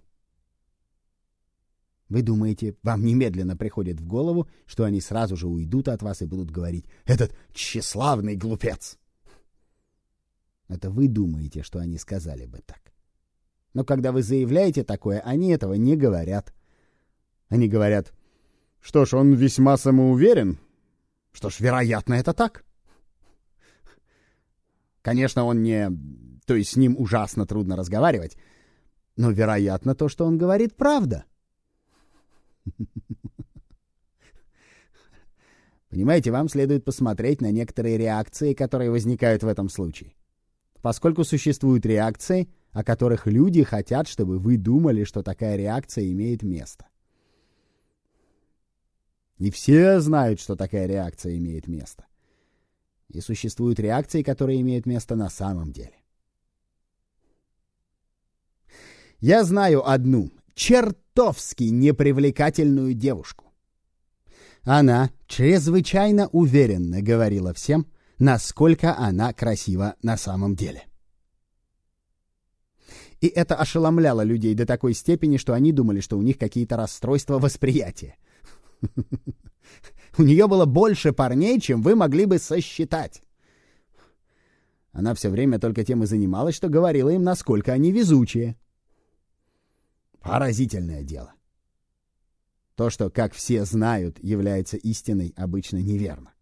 Вы думаете, вам немедленно приходит в голову, что они сразу же уйдут от вас и будут говорить: «Этот тщеславный глупец». Это вы думаете, что они сказали бы так. Но когда вы заявляете такое, они этого не говорят. Они говорят: «Что ж, он весьма самоуверен. Что ж, вероятно, это так». Конечно, он не... То есть с ним ужасно трудно разговаривать. Но, вероятно, то, что он говорит, правда. Понимаете, вам следует посмотреть на некоторые реакции, которые возникают в этом случае. Поскольку существуют реакции, о которых люди хотят, чтобы вы думали, что такая реакция имеет место. И все знают, что такая реакция имеет место. И существуют реакции, которые имеют место на самом деле. Я знаю одну чертовски непривлекательную девушку. Она чрезвычайно уверенно говорила всем, насколько она красива на самом деле. И это ошеломляло людей до такой степени, что они думали, что у них какие-то расстройства восприятия. У нее было больше парней, чем вы могли бы сосчитать. Она все время только тем и занималась, что говорила им, насколько они везучие. Поразительное дело. То, что, как все знают, является истиной, обычно неверно.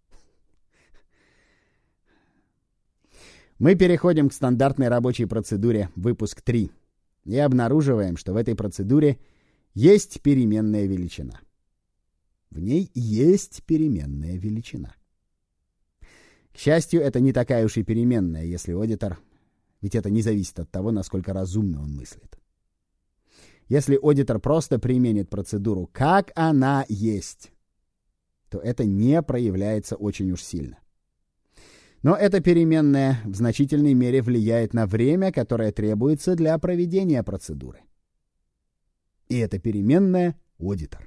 Мы переходим к стандартной рабочей процедуре, выпуск три, и обнаруживаем, что в этой процедуре есть переменная величина. В ней есть переменная величина. К счастью, это не такая уж и переменная, если аудитор... Ведь это не зависит от того, насколько разумно он мыслит. Если аудитор просто применит процедуру, как она есть, то это не проявляется очень уж сильно. Но эта переменная в значительной мере влияет на время, которое требуется для проведения процедуры. И эта переменная — аудитор.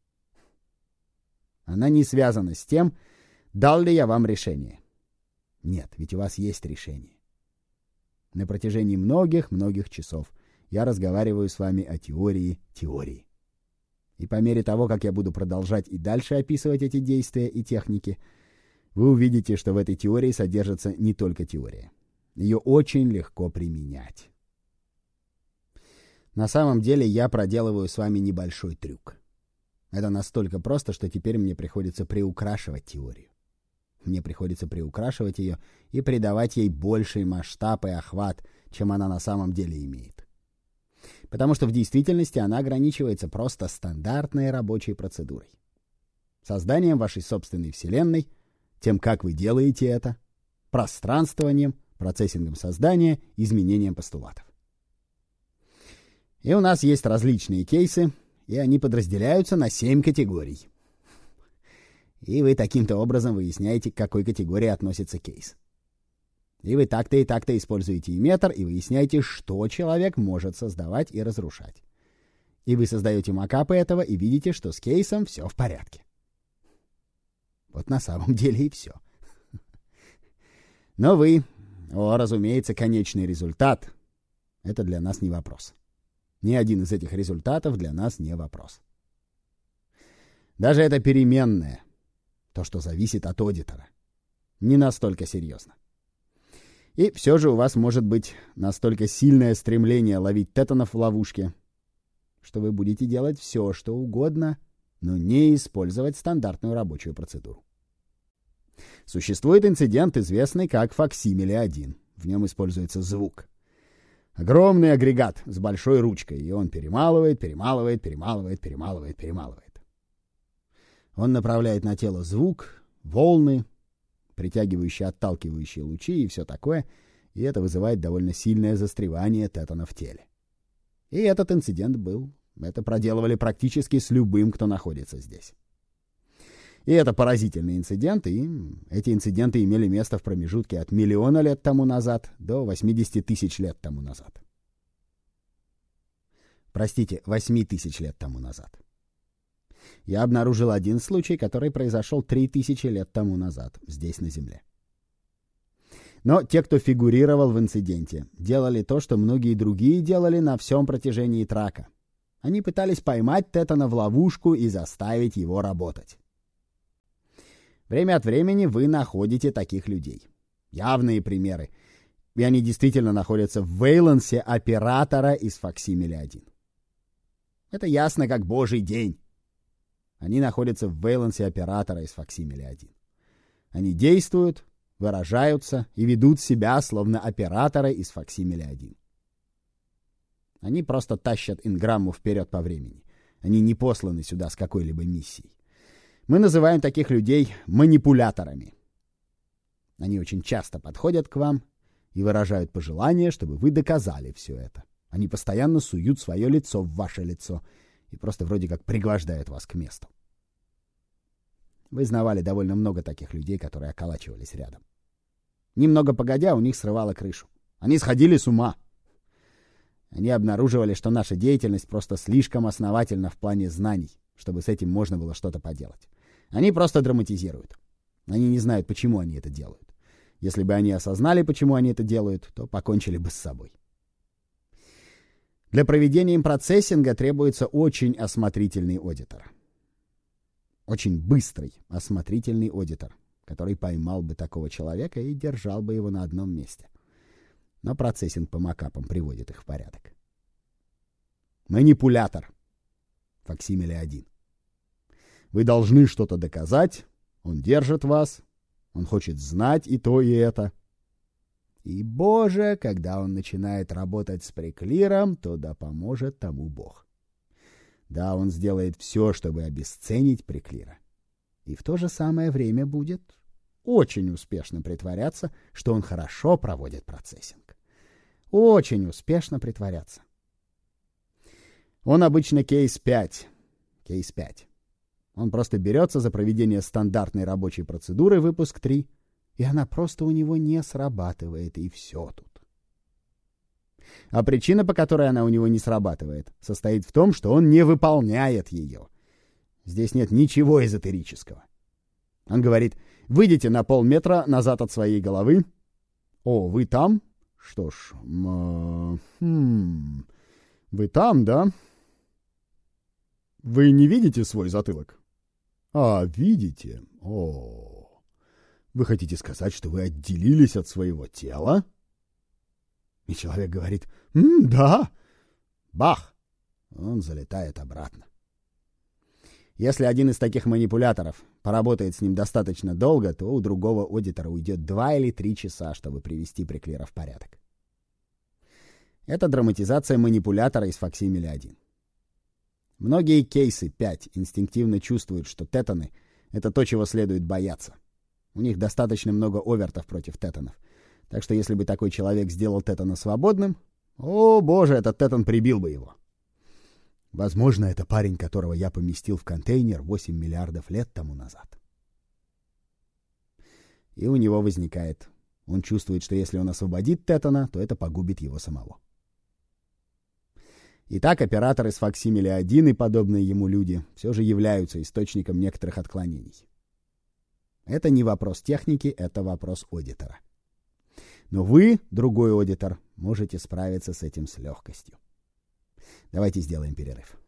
Она не связана с тем, дал ли я вам решение. Нет, ведь у вас есть решение. На протяжении многих-многих часов я разговариваю с вами о теории теории. И по мере того, как я буду продолжать и дальше описывать эти действия и техники, вы увидите, что в этой теории содержится не только теория. Ее очень легко применять. На самом деле я проделываю с вами небольшой трюк. Это настолько просто, что теперь мне приходится приукрашивать теорию. Мне приходится приукрашивать ее и придавать ей больший масштаб и охват, чем она на самом деле имеет. Потому что в действительности она ограничивается просто стандартной рабочей процедурой. Созданием вашей собственной вселенной, тем, как вы делаете это, пространствованием, процессингом создания, изменением постулатов. И у нас есть различные кейсы, и они подразделяются на семь категорий. И вы таким-то образом выясняете, к какой категории относится кейс. И вы так-то и так-то используете эметтер и выясняете, что человек может создавать и разрушать. И вы создаете макапы этого и видите, что с кейсом все в порядке. Вот на самом деле и все. Но вы, о, разумеется, конечный результат, Это для нас не вопрос. Ни один из этих результатов для нас не вопрос. Даже это переменное, то, что зависит от аудитора, не настолько серьезно. И все же у вас может быть настолько сильное стремление ловить тетанов в ловушке, что вы будете делать все, что угодно, но не использовать стандартную рабочую процедуру. Существует инцидент, известный как факсимиле один. В нем используется звук. Огромный агрегат с большой ручкой, и он перемалывает, перемалывает, перемалывает, перемалывает, перемалывает. Он направляет на тело звук, волны, притягивающие, отталкивающие лучи и все такое, и это вызывает довольно сильное застревание тетана в теле. И этот инцидент был. Это проделывали практически с любым, кто находится здесь. И это поразительный инцидент, и эти инциденты имели место в промежутке от миллиона лет тому назад до восьмидесяти тысяч лет тому назад. Простите, восьми тысяч лет тому назад. Я обнаружил один случай, который произошел три тысячи лет тому назад, здесь на Земле. Но те, кто фигурировал в инциденте, делали то, что многие другие делали на всем протяжении трака. Они пытались поймать тетана в ловушку и заставить его работать. Время от времени вы находите таких людей. Явные примеры. И они действительно находятся в вейлансе оператора из факсимиле один. Это ясно как божий день. Они находятся в вейлансе оператора из факсимиле один. Они действуют, выражаются и ведут себя, словно операторы из факсимиле один. Они просто тащат инграмму вперед по времени. Они не посланы сюда с какой-либо миссией. Мы называем таких людей манипуляторами. Они очень часто подходят к вам и выражают пожелание, чтобы вы доказали все это. Они постоянно суют свое лицо в ваше лицо и просто вроде как пригвождают вас к месту. Вы знавали довольно много таких людей, которые околачивались рядом. Немного погодя, у них срывало крышу. Они сходили с ума. Они обнаруживали, что наша деятельность просто слишком основательна в плане знаний, чтобы с этим можно было что-то поделать. Они просто драматизируют. Они не знают, почему они это делают. Если бы они осознали, почему они это делают, то покончили бы с собой. Для проведения им процессинга требуется очень осмотрительный аудитор. Очень быстрый осмотрительный аудитор, который поймал бы такого человека и держал бы его на одном месте. Но процессинг по макапам приводит их в порядок. Манипулятор. Факсимиле один. Вы должны что-то доказать, он держит вас, он хочет знать и то, и это. И, Боже, когда он начинает работать с преклиром, то да поможет тому Бог. Да, он сделает все, чтобы обесценить преклира. И в то же самое время будет очень успешно притворяться, что он хорошо проводит процессинг. Очень успешно притворяться. Он обычно кейс пять. Кейс пять. Он просто берется за проведение стандартной рабочей процедуры выпуск три, и она просто у него не срабатывает, и все тут. А причина, по которой она у него не срабатывает, состоит в том, что он не выполняет ее. Здесь нет ничего эзотерического. Он говорит: выйдите на полметра назад от своей головы. О, вы там? Что ж, м- хм, вы там, да? Вы не видите свой затылок? А, видите? О, вы хотите сказать, что вы отделились от своего тела? И человек говорит: «М, да». Бах! Он залетает обратно. Если один из таких манипуляторов поработает с ним достаточно долго, то у другого аудитора уйдет два или три часа, чтобы привести преклира в порядок. Это драматизация манипулятора из факсимиле один. Многие кейсы пять инстинктивно чувствуют, что тетаны — это то, чего следует бояться. У них достаточно много овертов против тетанов. Так что если бы такой человек сделал тетана свободным, о боже, этот тетан прибил бы его. Возможно, это парень, которого я поместил в контейнер восемь миллиардов лет тому назад. И у него возникает... Он чувствует, что если он освободит тетана, то это погубит его самого. Итак, операторы с факсимиле один и подобные ему люди все же являются источником некоторых отклонений. Это не вопрос техники, это вопрос аудитора. Но вы, другой аудитор, можете справиться с этим с легкостью. Давайте сделаем перерыв.